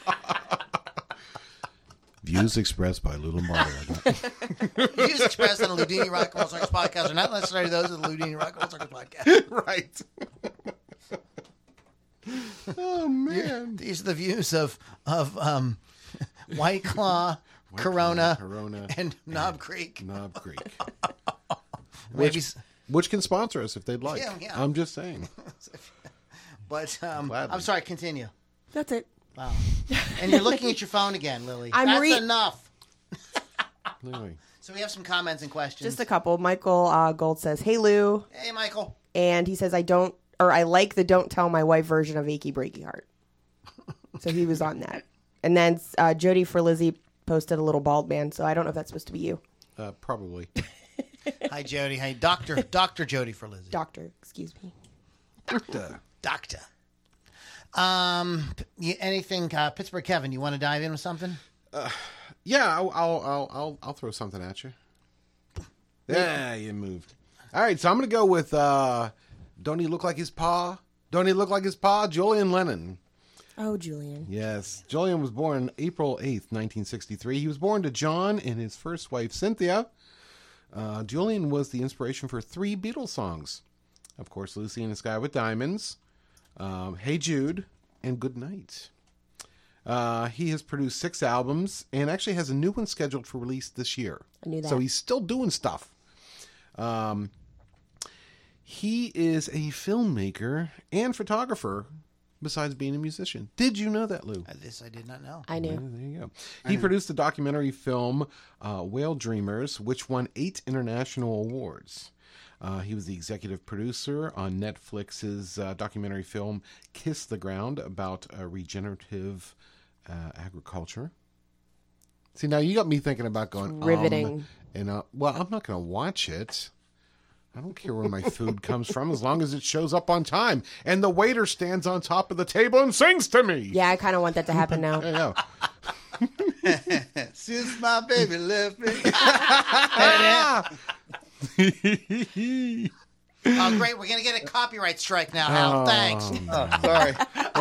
Views expressed by Lou Lombardi. Views expressed on the Ludini Rock and Roll Circus podcast are not necessarily those of the Ludini Rock and Roll Circus podcast. Right. Oh man. These are the views of White Claw, Corona, and Knob Creek. Knob Creek. Which can sponsor us if they'd like. Yeah. I'm just saying. But I'm sorry, continue. That's it. Wow. And you're looking at your phone again, Lily. That's enough. Anyway. So we have some comments and questions. Just a couple. Michael Gold says, "Hey Lou." Hey Michael. And he says, I like the Don't Tell My Wife version of Achy Breaky Heart. So he was on that. And then Jody for Lizzie posted a little bald man, so I don't know if that's supposed to be you. Probably. Hi Jody. Hey Dr. Jody for Lizzie. Doctor, excuse me. Doctor. Anything, Pittsburgh Kevin? You want to dive in with something? Yeah, I'll throw something at you. Yeah, you moved. All right, so I'm gonna go with Don't He Look Like His Pa? Don't He Look Like His Pa? Julian Lennon. Oh, Julian. Yes, Julian was born April 8th, 1963. He was born to John and his first wife Cynthia. Julian was the inspiration for 3 Beatles songs, of course, "Lucy in the Sky with Diamonds," "Hey Jude," and "Good Night." He has produced 6 albums and actually has a new one scheduled for release this year. I knew that. So he's still doing stuff. He is a filmmaker and photographer besides being a musician. Did you know that, Lou? This I did not know. I knew. Yeah, there you go. He produced the documentary film Whale Dreamers, which won 8 international awards. He was the executive producer on Netflix's documentary film Kiss the Ground about regenerative agriculture. See, now you got me thinking about going riveting. Well, I'm not going to watch it. I don't care where my food comes from as long as it shows up on time and the waiter stands on top of the table and sings to me. Yeah, I kind of want that to happen now. I know. Since my baby left me. Oh, great. We're going to get a copyright strike now, Hal. Thanks. Oh, sorry.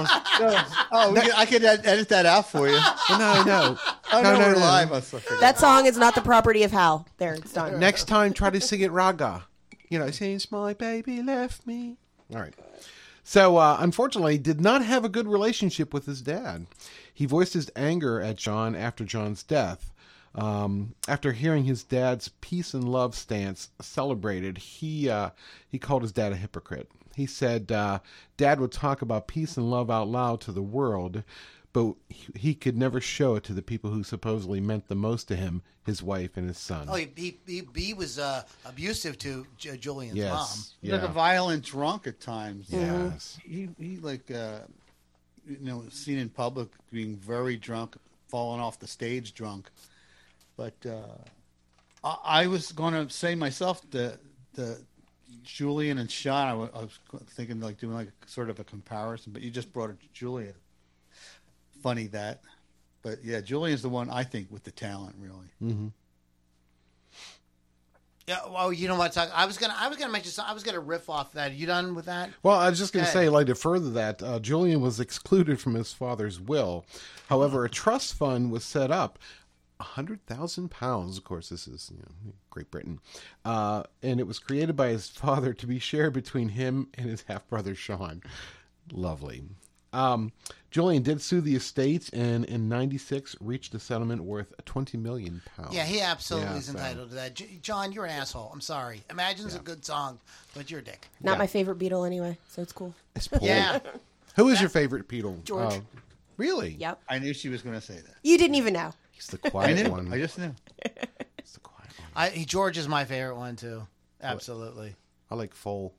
I could edit that out for you. No. Oh, no, we're live. That song is not the property of Hal. There, it's done. Next time, try to sing it raga. Since my baby left me. All right. So, unfortunately, did not have a good relationship with his dad. He voiced his anger at John after John's death. After hearing his dad's peace and love stance celebrated, he called his dad a hypocrite. He said Dad would talk about peace and love out loud to the world, but he could never show it to the people who supposedly meant the most to him, his wife and his son. Oh, he was abusive to Julian's Yes. mom. Yeah. Like a violent drunk at times. Yes. He seen in public being very drunk, falling off the stage drunk. But I was going to say myself the Julian and Sean. I was thinking like doing like sort of a comparison, but you just brought it to Julian. Funny that, but yeah, Julian's the one I think with the talent, really. Mm-hmm. Yeah. Well, you know what? I was gonna mention. I was gonna riff off that. Are you done with that? Well, I was just going to Okay. say, like, to further that, Julian was excluded from his father's will. However, a trust fund was set up. £100,000. Of course, this is Great Britain, and it was created by his father to be shared between him and his half brother Sean. Lovely. Julian did sue the estate, and in '96 reached a settlement worth £20 million. Yeah, he absolutely Yeah, is so- entitled to that. John, you're an asshole. I'm sorry. Imagine's a good song, but you're a dick. Not Yeah. my favorite Beatle anyway, so it's cool. It's Paul. Yeah. Who is your favorite Beatle? George. Really? Yep. I knew she was going to say that. You didn't even know. He's the I quiet knew. one. I just knew. He's the quiet one. George is my favorite one too. Absolutely. I like Foal.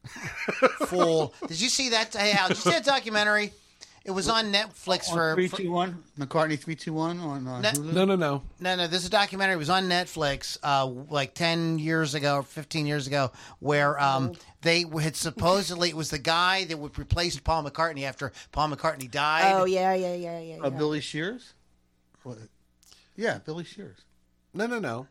Fool. Did you see that? Hey, Al, did you see that documentary? It was on Netflix for 321 McCartney 321 on Hulu. No. No, this is a documentary. It was on Netflix like 10 years ago or 15 years ago where they had supposedly, it was the guy that would replace Paul McCartney after Paul McCartney died. Oh yeah. Billy Shears? What? Yeah, Billy Shears. No. No.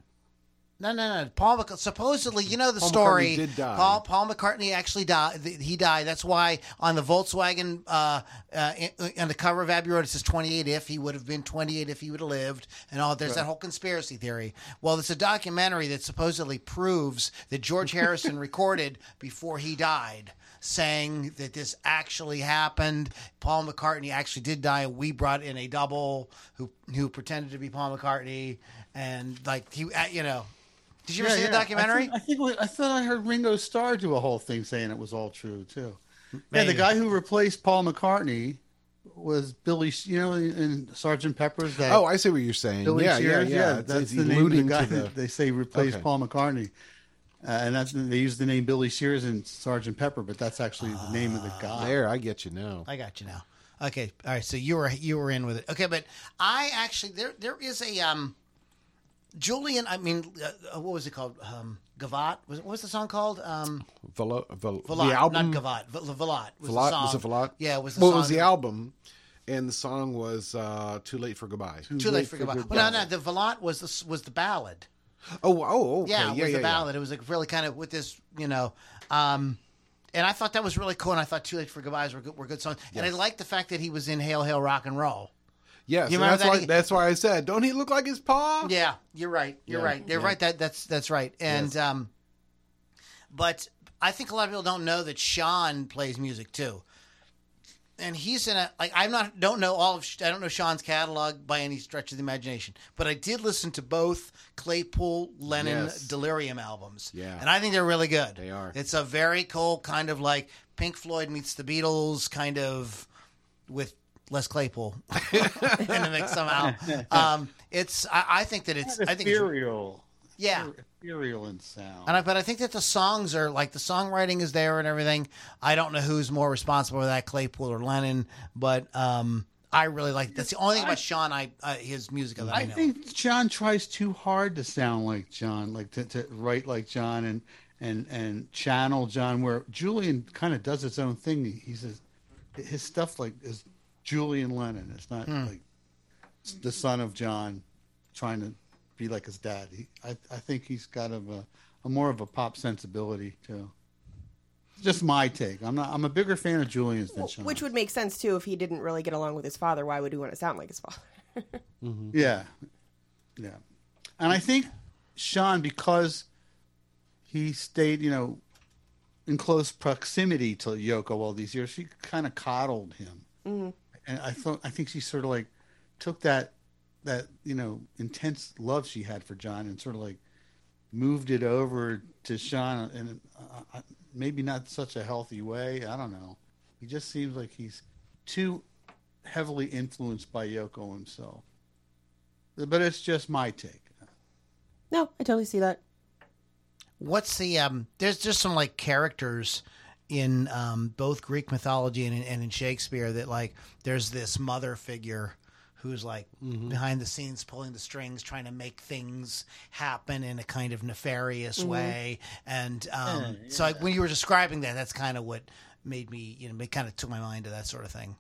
Paul supposedly, you know the Paul story. McCartney did die. Paul McCartney actually died. He died. That's why on the Volkswagen, on the cover of Abbey Road, it says 28 if he would have been 28 if he would have lived, and all. There's that whole conspiracy theory. Well, it's a documentary that supposedly proves that George Harrison recorded before he died, saying that this actually happened. Paul McCartney actually did die. We brought in a double who pretended to be Paul McCartney, and like he, Did you ever see the documentary? I thought I heard Ringo Starr do a whole thing saying it was all true too. Yeah, Maybe. the guy who replaced Paul McCartney was Billy. In Sgt. Pepper's. That Oh, I see what you're saying. Billy yeah. Shears, that's the name of the alluding guy to the- that they say replaced Okay. Paul McCartney, and they use the name Billy Shears in Sgt. Pepper, but that's actually the name of the guy. There, I get you now. I got you now. Okay, all right. So you were in with it. Okay, but I actually there is a Julian. I mean, what was it called? Gavat. What was the song called? Velout, Velat, the album. not Gavat. Velat was the Velat, song. was it Velat? Yeah, it was the Well, song. it was the album, and the song was "Too Late for Goodbye." Too late for Goodbye. Well, no, the Velat was the ballad. Okay. Yeah, it was the ballad. It was like really kind of with this, and I thought that was really cool. And I thought "Too Late for Goodbyes" were good songs. And I liked the fact that he was in "Hail Hail Rock and Roll." Yes, You and remember that's that? why. That's why I said, "Don't he look like his pa?" Yeah, you're right. You're Yeah, right. They're yeah. right. That's right. And but I think a lot of people don't know that Sean plays music too. And he's in a like I don't know Sean's catalog by any stretch of the imagination, but I did listen to both Claypool, Lennon, Yes. Delirium albums. Yeah. And I think they're really good. They are. It's a very cool kind of like Pink Floyd meets the Beatles kind of with Les Claypool in the mix somehow. I think that it's I think it's, ethereal. yeah. Ethereal in sound. But I think that the songs are like the songwriting is there and everything. I don't know who's more responsible for that, Claypool or Lennon, but I really like. That's the only thing about Sean. His music that I I know. think John tries too hard to sound like John, like to write like John and channel John. Where Julian kind of does its own thing. He says his stuff like is Julian Lennon. It's not like the son of John trying to be like his dad. I think he's got a more of a pop sensibility too. Just my take. I'm a bigger fan of Julian's than Sean. Which would make sense too if he didn't really get along with his father. Why would he want to sound like his father? Yeah. And I think Sean, because he stayed, in close proximity to Yoko all these years. She kind of coddled him, and I think she sort of like took that intense love she had for John and sort of like moved it over to Sean, and maybe not such a healthy way. I don't know. He just seems like he's too heavily influenced by Yoko himself. But it's just my take. No, I totally see that. What's the there's just some like characters in both Greek mythology and in Shakespeare that like there's this mother figure who's like behind the scenes pulling the strings, trying to make things happen in a kind of nefarious way. And so like, when you were describing that, that's kind of what made me, it kind of took my mind to that sort of thing.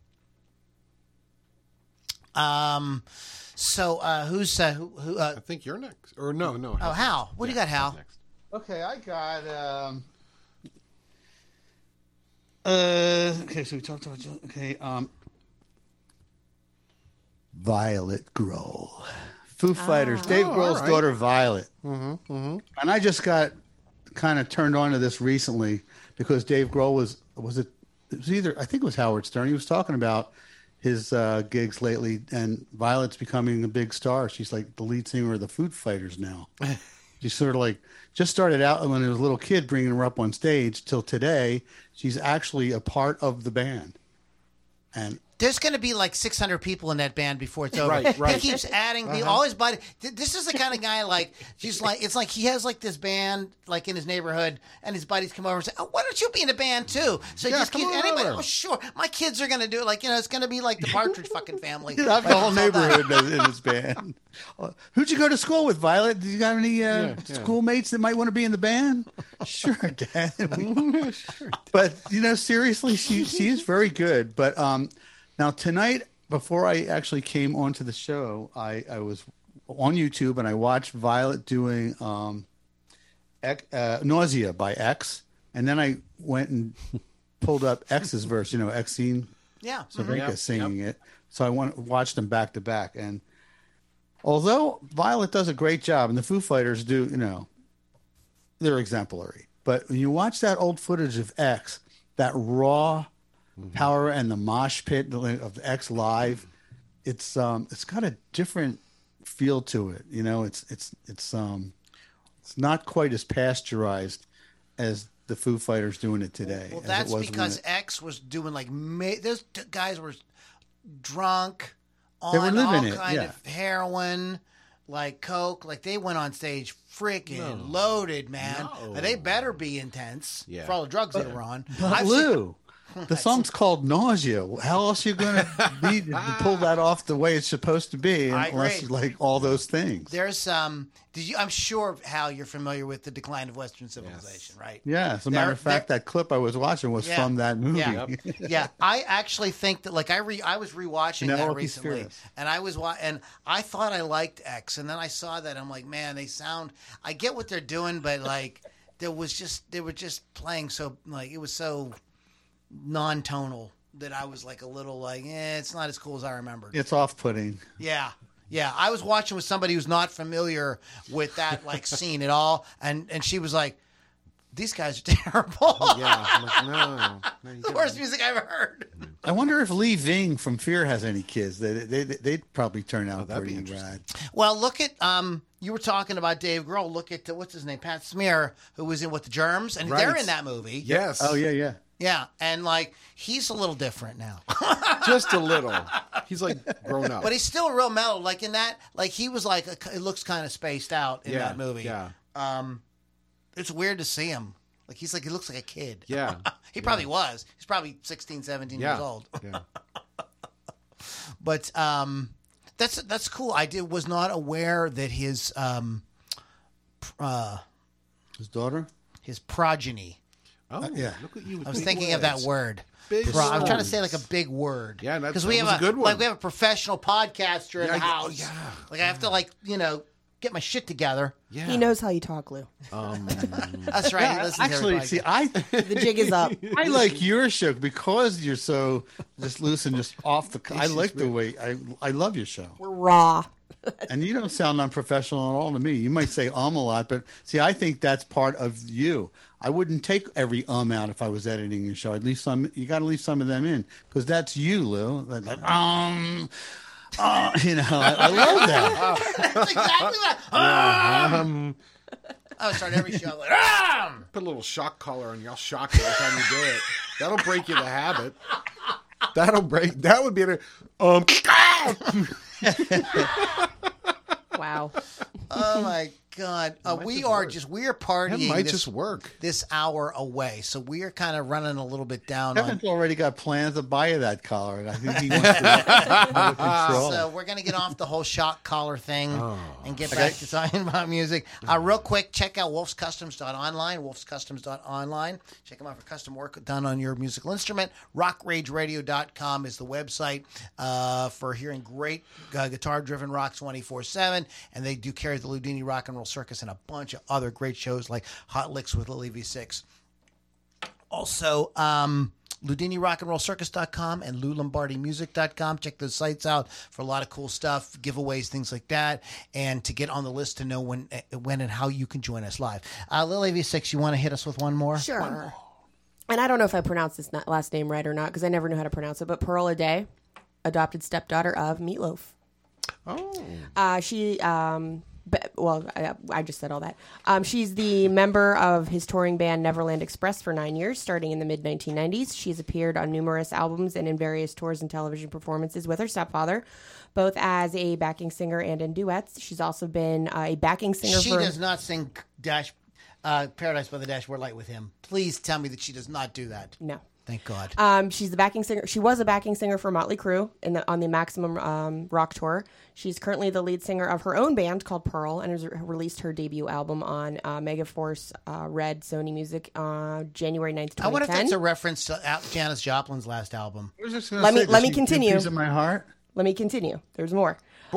So who's who? I think you're next. Or no. Oh, Hal. What do you got, Hal? Next. Okay, I got. Okay, so we talked about. Okay, Violet Grohl, Foo Fighters, Dave Grohl's daughter Violet. And I just got kind of turned on to this recently because Dave Grohl was either, I think it was Howard Stern. He was talking about his gigs lately, and Violet's becoming a big star. She's like the lead singer of the Foo Fighters now. She's sort of like just started out when he was a little kid, bringing her up on stage till today. She's actually a part of the band, and there's going to be like 600 people in that band before it's over. Right. He keeps adding. Always, buddy. This is the kind of guy like she's like. It's like he has like this band like in his neighborhood, and his buddies come over and say, "Oh, why don't you be in a band too?" So he just keeps anybody. Oh, sure, my kids are going to do it. Like it's going to be like the Partridge fucking Family. the whole neighborhood in his band. Who'd you go to school with, Violet? Do you got any schoolmates that might want to be in the band? Sure, Dad. Sure. But seriously, she is very good. But now tonight, before I actually came onto the show, I was on YouTube and I watched Violet doing "Nausea" by X, and then I went and pulled up X's verse. Exene Cervenka singing it. So I watched them back to back, and although Violet does a great job, and the Foo Fighters do, they're exemplary. But when you watch that old footage of X, that raw power and the mosh pit of X live, it's got a different feel to it. It's not quite as pasteurized as the Foo Fighters doing it today. Well, that's because X was doing like those guys were drunk. They were living all kind of heroin, like coke, like they went on stage freaking loaded, man. But they better be intense for all the drugs they were on. But Lou, the song's called "Nausea." How else are you going to be to pull that off the way it's supposed to be, unless you like all those things? There's I'm sure, Hal, you're familiar with The Decline of Western Civilization, right? Yeah. As a matter of fact, that clip I was watching was from that movie. Yeah. I actually think that, like, I was rewatching that recently, and I thought I liked X, and then I saw that, I'm like, man, I get what they're doing, but like, they were just playing so, like, it was so non-tonal that I was like a little like, it's not as cool as I remembered. It's off-putting. Yeah, I was watching with somebody who's not familiar with that like scene at all, and she was like, "These guys are terrible." No, the worst music I've ever heard. I wonder if Lee Ving from Fear has any kids. They'd probably turn out pretty rad. Well, look at you were talking about Dave Grohl. Look at what's his name, Pat Smear, who was in With the Germs, and they're in that movie. Yes. Oh yeah. Yeah, and like he's a little different now. Just a little. He's like grown up. But he's still real mellow. Like in that, like he was like, it looks kind of spaced out in that movie. Yeah. It's weird to see him. Like he looks like a kid. Yeah. He probably was. He's probably 16, 17 years old. Yeah. But that's cool. I was not aware that his daughter, his progeny. Oh, yeah. Look at you. I was thinking of that word. I'm trying to say like a big word. Yeah, because we have a good one. Like we have a professional podcaster in the house. Yeah. Like I have to get my shit together. Yeah. He knows how you talk, Lou. That's right. He listens actually, to see, the jig is up. I like your show because you're so just loose and just off the. I like the way I love your show. We're raw. And you don't sound unprofessional at all to me. You might say a lot, but see, I think that's part of you. I wouldn't take every out if I was editing your show. I'd leave some. You got to leave some of them in because that's you, Lou. Like, I love that. That's exactly what I would start every show like, Put a little shock collar on you. I'll shock you every time you do it. That'll break you the habit. That would be Wow. Oh my God. We are partying. That might just work. This hour away. So we are kind of running a little bit down Kevin's already got plans to buy you that collar. And I think he wants to under control. So we're going to get off the whole shock collar thing and get back to talking about music. Real quick, check out wolfscustoms.online, wolfscustoms.online. Check them out for custom work done on your musical instrument. rockrageradio.com is the website for hearing great guitar-driven rock 24/7. And they do carry the Ludini Rock and Roll Circus and a bunch of other great shows like Hot Licks with Lily V6. Also, LudiniRockandRollCircus.com and LouLombardiMusic.com. Check those sites out for a lot of cool stuff, giveaways, things like that, and to get on the list to know when and how you can join us live. Lily V6, you want to hit us with one more? Sure. One more. And I don't know if I pronounced this last name right or not because I never knew how to pronounce it, but Pearl Aday, adopted stepdaughter of Meatloaf. I just said all that. She's the member of his touring band Neverland Express for 9 years, starting in the mid-1990s. She's appeared on numerous albums and in various tours and television performances with her stepfather, both as a backing singer and in duets. She's also been a backing singer She does not sing Paradise by the Dashboard Light with him. Please tell me that she does not do that. No. Thank God. She's the backing singer. She was a backing singer for Motley Crue on the Maximum Rock tour. She's currently the lead singer of her own band called Pearl and has released her debut album on Megaforce Red Sony Music January 9th, 2010. I wonder if that's a reference to Janis Joplin's last album. Let me continue. Piece of my heart. Let me continue. There's more.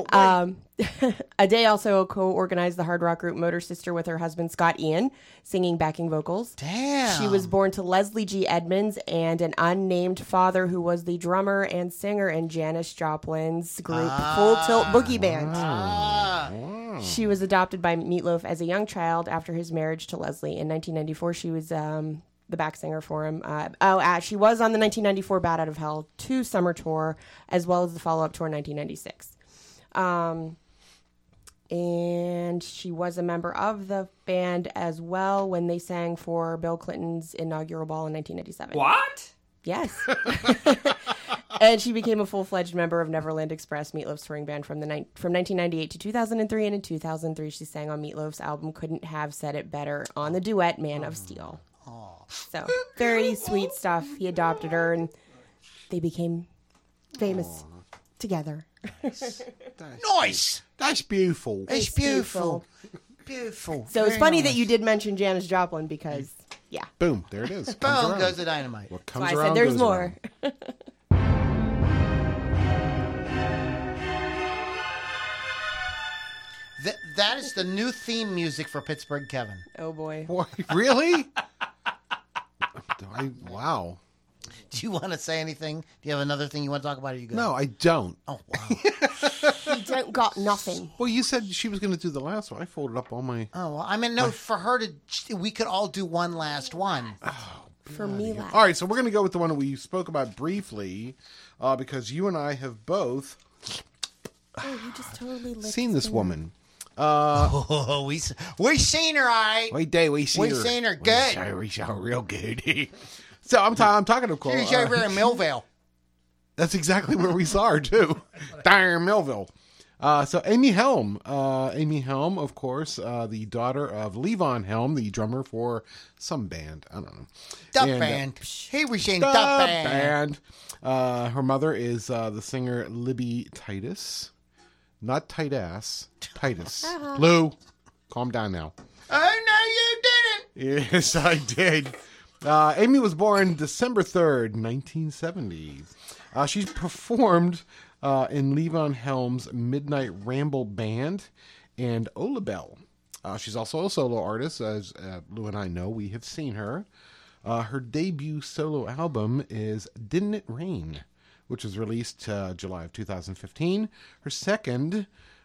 Aday also co-organized the hard rock group Motor Sister with her husband Scott Ian, singing backing vocals. Damn. She was born to Leslie G. Edmonds and an unnamed father who was the drummer and singer in Janis Joplin's group Full Tilt Boogie Band. She was adopted by Meatloaf as a young child after his marriage to Leslie. In 1994, she was the back singer for him. She was on the 1994 Bat Out of Hell 2 summer tour, as well as the follow-up tour in 1996. And she was a member of the band as well when they sang for Bill Clinton's inaugural ball in 1997. What? Yes. And she became a full-fledged member of Neverland Express, Meatloaf's touring band from 1998 to 2003. And in 2003, she sang on Meatloaf's album Couldn't Have Said It Better on the duet Man of Steel. So very sweet stuff. He adopted her and they became famous together. Nice. That's beautiful. It's beautiful. Beautiful. So it's Very funny nice. that you did mention Janis Joplin because, yeah. Boom. There it is. Boom goes the dynamite. What So comes I around said there's goes more. around. That is the new theme music for Pittsburgh Kevin. Oh, boy. Boy, really? Wow. Do you want to say anything? Do you have another thing you want to talk about? Or you go? No, I don't. Oh, wow. You don't got nothing. Well, you said she was going to do the last one. I folded up all my... Oh, well, I mean, no, for her to... We could all do one last one. For me, last. All right, so we're going to go with the one that we spoke about briefly because you and I have both Oh, you just totally licked seen this his woman. Oh, we seen her, all right. We did. We seen her. seen her good. We saw her real good. So I'm talking of course. She's over in Millville. That's exactly where we saw her too. Darn Millville. So Amy Helm. Amy Helm, of course, the daughter of Levon Helm, the drummer for some band. I don't know. Duck And, band. He was saying Duck duck band. Her mother is the singer Libby Titus. Not tight ass. Titus. Lou, calm down now. Oh, no, you didn't. Yes, I did. Amy was born December 3rd, 1970. She performed in Levon Helm's Midnight Ramble Band and Ola Bell. She's also a solo artist, as Lou and I know. We have seen her. Her debut solo album is Didn't It Rain, which was released July of 2015. Her second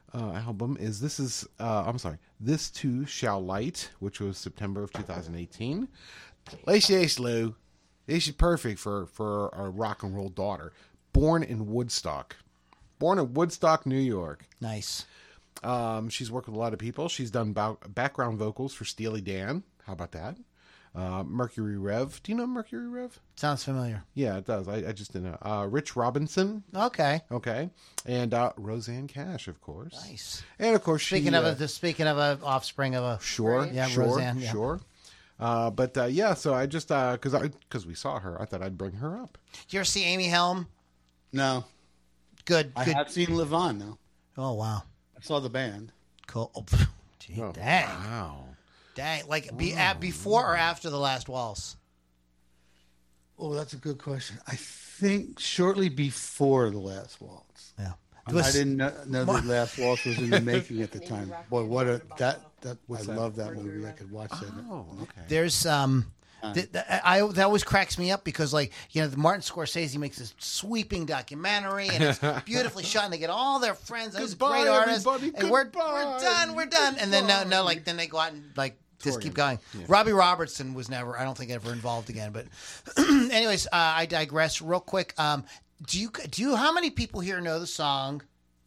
album is This Too Shall Light, which was September of 2018. Let's say, Lou, this is perfect for our rock and roll daughter. Born in Woodstock, New York. Nice. She's worked with a lot of people. She's done background vocals for Steely Dan. How about that? Mercury Rev. Do you know Mercury Rev? Sounds familiar. Yeah, it does. I just didn't know. Rich Robinson. Okay. Okay. And Roseanne Cash, of course. Nice. And of course, Speaking of an offspring of a Sure. Yeah, sure. Roseanne, yeah. Sure. Yeah. So I just because we saw her, I thought I'd bring her up. Did you ever see Amy Helm? No, Good. I Good. have seen Levon though. Oh wow. I saw the band. Cool. Oh, gee, Oh, dang. Wow. Dang. Like before or after the last waltz? Oh, that's a good question. I think shortly before the last waltz. Yeah. I didn't know the last waltz was in the making at the time. Boy, I love that movie. I could watch that. Oh, okay. There's that always cracks me up because Martin Scorsese makes this sweeping documentary and it's beautifully shot and they get all their friends and it's Goodbye, great artists everybody. and we're Goodbye. done and then then they go out and just keep going. Yeah. Robbie Robertson was I don't think ever involved again. But anyways, I digress real quick. Do you how many people here know the song?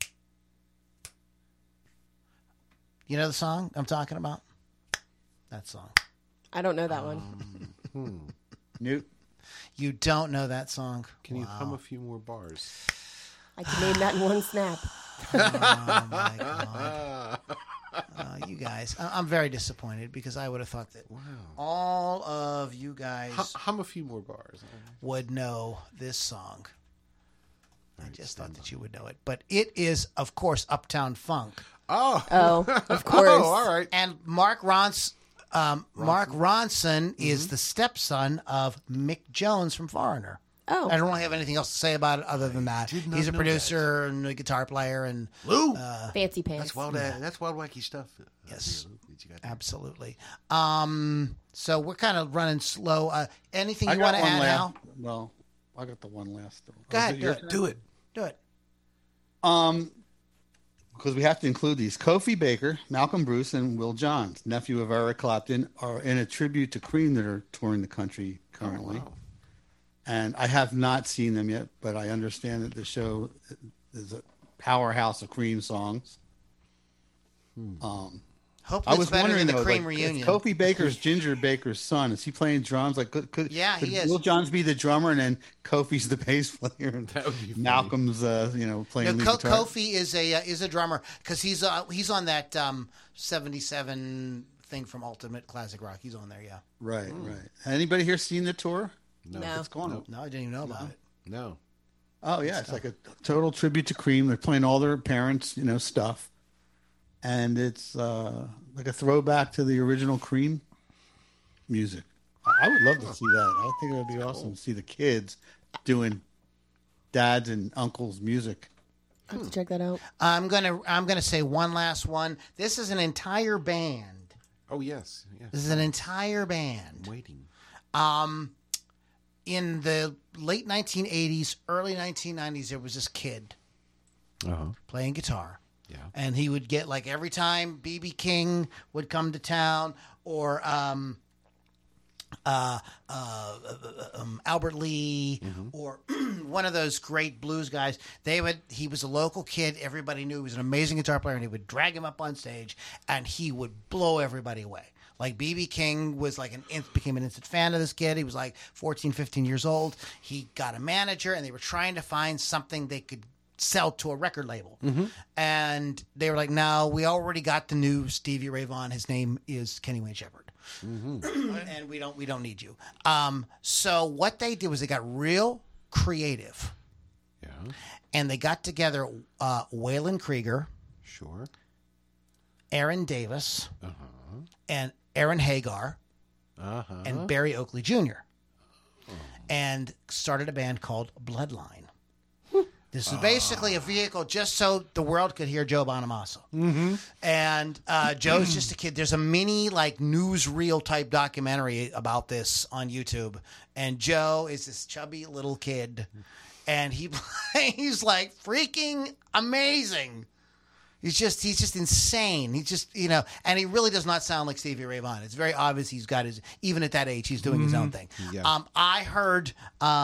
You know the song I'm talking about? That song. I don't know that one. Newt. You don't know that song? Can you hum a few more bars? I can name that in one snap. Oh my god! You guys, I'm very disappointed because I would have thought that all of you guys Hum a few more bars. would know this song. I just thought that you would know it, but it is, of course, Uptown Funk. Oh, Of course. Oh, all right. And Mark Ronson is the stepson of Mick Jones from Foreigner. Oh. I don't really have anything else to say about it other than that. He's a producer and a guitar player and Lou. Fancy pants. That's wild wacky stuff. Yes. That you got. Absolutely. So we're kind of running slow. Anything I you got want to one add, last. Hal? Well, I got the one last. Go ahead. Is it your Do it. turn? Do it. Do it. Because we have to include these. Kofi Baker, Malcolm Bruce, and Will Johns, nephew of Eric Clapton, are in a tribute to Cream that are touring the country currently. Oh, wow. And I have not seen them yet, but I understand that the show is a powerhouse of Cream songs. Hopefully I was it's better wondering than the though, Cream like, reunion. if Kofi Baker's Ginger Baker's son. Is he playing drums? Like, could he is. Will Johns be the drummer and then Kofi's the bass player and That would be funny. Malcolm's playing No, lead guitar? Kofi is a drummer because he's on that 77 thing from Ultimate Classic Rock. He's on there, yeah. Right. Anybody here seen the tour? No. It's going on. No, I didn't even know about it. No. Oh yeah, it's like a total tribute to Cream. They're playing all their parents, stuff, and it's like a throwback to the original Cream music. I would love to see that. I think it would be awesome to see the kids doing dad's and uncle's music. I have to check that out. I'm gonna say one last one. This is an entire band. Oh yes. This is an entire band. Waiting. In the late 1980s, early 1990s, there was this kid playing guitar. Yeah. And he would get, like, every time B.B. King would come to town or Albert Lee or one of those great blues guys, he was a local kid. Everybody knew he was an amazing guitar player, and he would drag him up on stage, and he would blow everybody away. Like B.B. King was became an instant fan of this kid. He was like 14, 15 years old. He got a manager, and they were trying to find something they could sell to a record label. And they were like, no, we already got the new Stevie Ray Vaughan. His name is Kenny Wayne Shepherd. And we don't need you. So what they did was they got real creative. Yeah. And they got together Waylon Krieger, Sure. Aaron Davis, and Aaron Hagar, and Barry Oakley Jr. And started a band called Bloodline. This is basically a vehicle just so the world could hear Joe Bonamassa. And Joe's just a kid. There's a mini newsreel type documentary about this on YouTube. And Joe is this chubby little kid. And he plays like freaking amazing. He's just insane. He's just, and he really does not sound like Stevie Ray Vaughan. It's very obvious he's got even at that age, he's doing his own thing. Yeah. I heard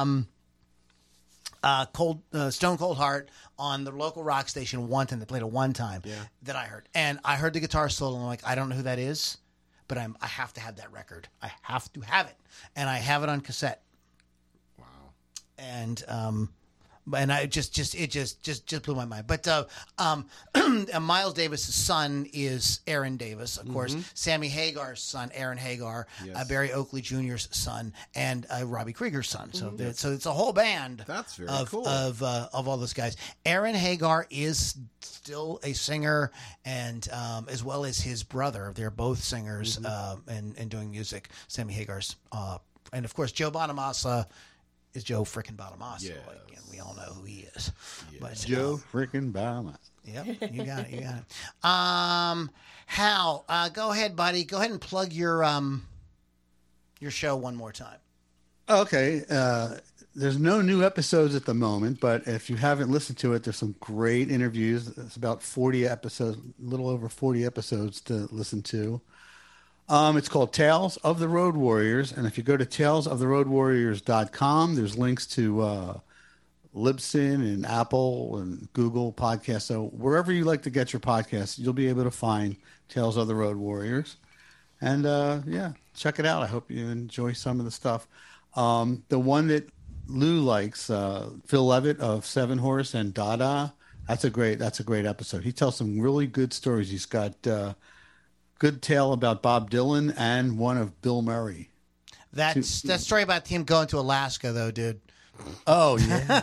Stone Cold Heart on the local rock station one time. They played it one time that I heard. And I heard the guitar solo, and I'm like, I don't know who that is, but I have to have that record. I have to have it. And I have it on cassette. Wow. And it just blew my mind. But and Miles Davis' son is Aaron Davis, of course. Sammy Hagar's son, Aaron Hagar, Yes. Barry Oakley Jr.'s son, and Robbie Krieger's son. So it's a whole band. That's very of, cool. of all those guys. Aaron Hagar is still a singer, and as well as his brother. They're both singers and doing music. Sammy Hagar's, and of course Joe Bonamassa is Joe frickin' Bonamassa. Yes. And we all know who he is. But, Joe freaking Bama. Yep, you got it. Hal, go ahead, buddy. Go ahead and plug your show one more time. Okay. There's no new episodes at the moment, but if you haven't listened to it, there's some great interviews. It's about 40 episodes, a little over 40 episodes to listen to. It's called Tales of the Road Warriors. And if you go to talesoftheroadwarriors.com, there's links to Libsyn and Apple and Google podcasts. So wherever you like to get your podcasts, you'll be able to find Tales of the Road Warriors. And check it out. I hope you enjoy some of the stuff. The one that Lou likes, Phil Levitt of Seven Horse and Dada. That's a great episode. He tells some really good stories. He's got good tale about Bob Dylan and one of Bill Murray. That story about him going to Alaska, though, dude. Oh yeah.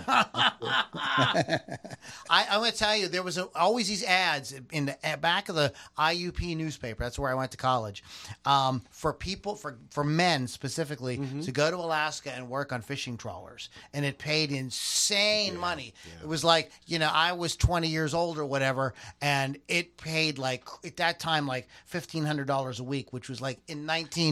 I'm going to tell you, there was always these ads in the back of the IUP newspaper. That's where I went to college. For people, for men specifically, to go to Alaska and work on fishing trawlers, and it paid insane money. Yeah. It was like, I was 20 years old or whatever, and it paid at that time $1,500 a week, which was in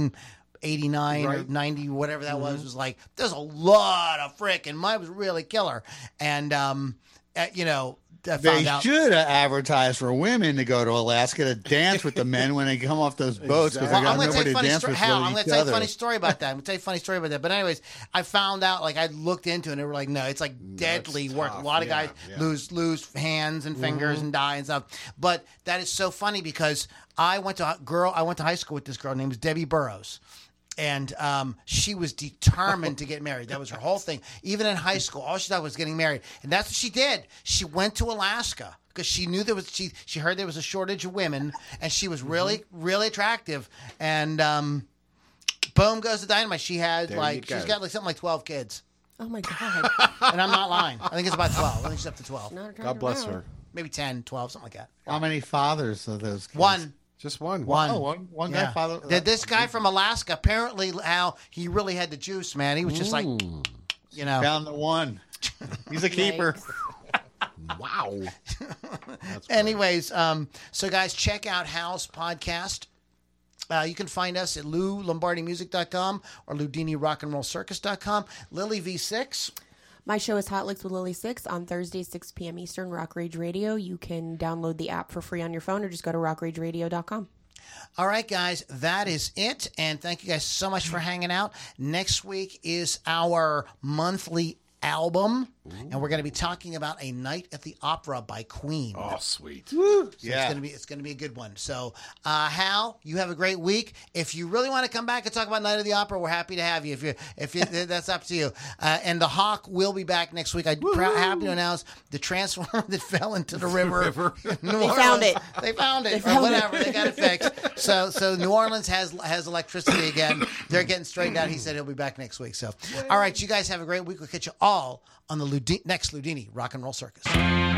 1989 or 90, whatever that was like, there's a lot of frickin' money. It was really killer. And, I They found out. should have advertised for women to go to Alaska to dance with the men when they come off those boats because Well, they I'm got going to tell nobody you a to funny dance story. with. Hal, but I'm going each to tell you a other. funny story about that. I'm going to tell you a funny story about that. But anyways, I found out, I looked into it, and they were like, no, it's deadly work. tough. A lot of guys Yeah. lose hands and fingers and die and stuff. But that is so funny because I went to high school with this girl named Debbie Burrows. And she was determined to get married. That was her whole thing. Even in high school, all she thought was getting married. And that's what she did. She went to Alaska because she knew she heard there was a shortage of women, and she was really, really attractive. And boom goes the dynamite. She had There you she's go. got something like 12 kids. Oh my God. And I'm not lying. I think it's about 12. I think she's up to 12. Not God bless around. her. Maybe 10, 12, something like that. How many fathers of those kids? One. Just one. Oh, one guy Yeah. father. This guy from Alaska, apparently, Al, he really had the juice, man. He was just Found the one. He's a keeper. Wow. Anyways, so guys, check out Hal's podcast. You can find us at LouLombardiMusic.com or LoudiniRockAndRollCircus.com. Lily V6. My show is Hot Licks with Lily 6 on Thursday, 6 p.m. Eastern, Rock Rage Radio. You can download the app for free on your phone or just go to rockrageradio.com. All right, guys, that is it. And thank you guys so much for hanging out. Next week is our monthly album, and we're going to be talking about A Night at the Opera by Queen. Oh, sweet. So Yeah. it's gonna be a good one. So, Hal, you have a great week. If you really want to come back and talk about Night of the Opera, we're happy to have you. If you that's up to you. And the Hawk will be back next week. I'm happy to announce the transformer that fell into the river. They found it. They found it, or found whatever. They got it fixed. So New Orleans has electricity again. They're getting straightened out. He said he'll be back next week. So, all right, you guys have a great week. We'll catch you all on the next Ludini Rock and Roll Circus.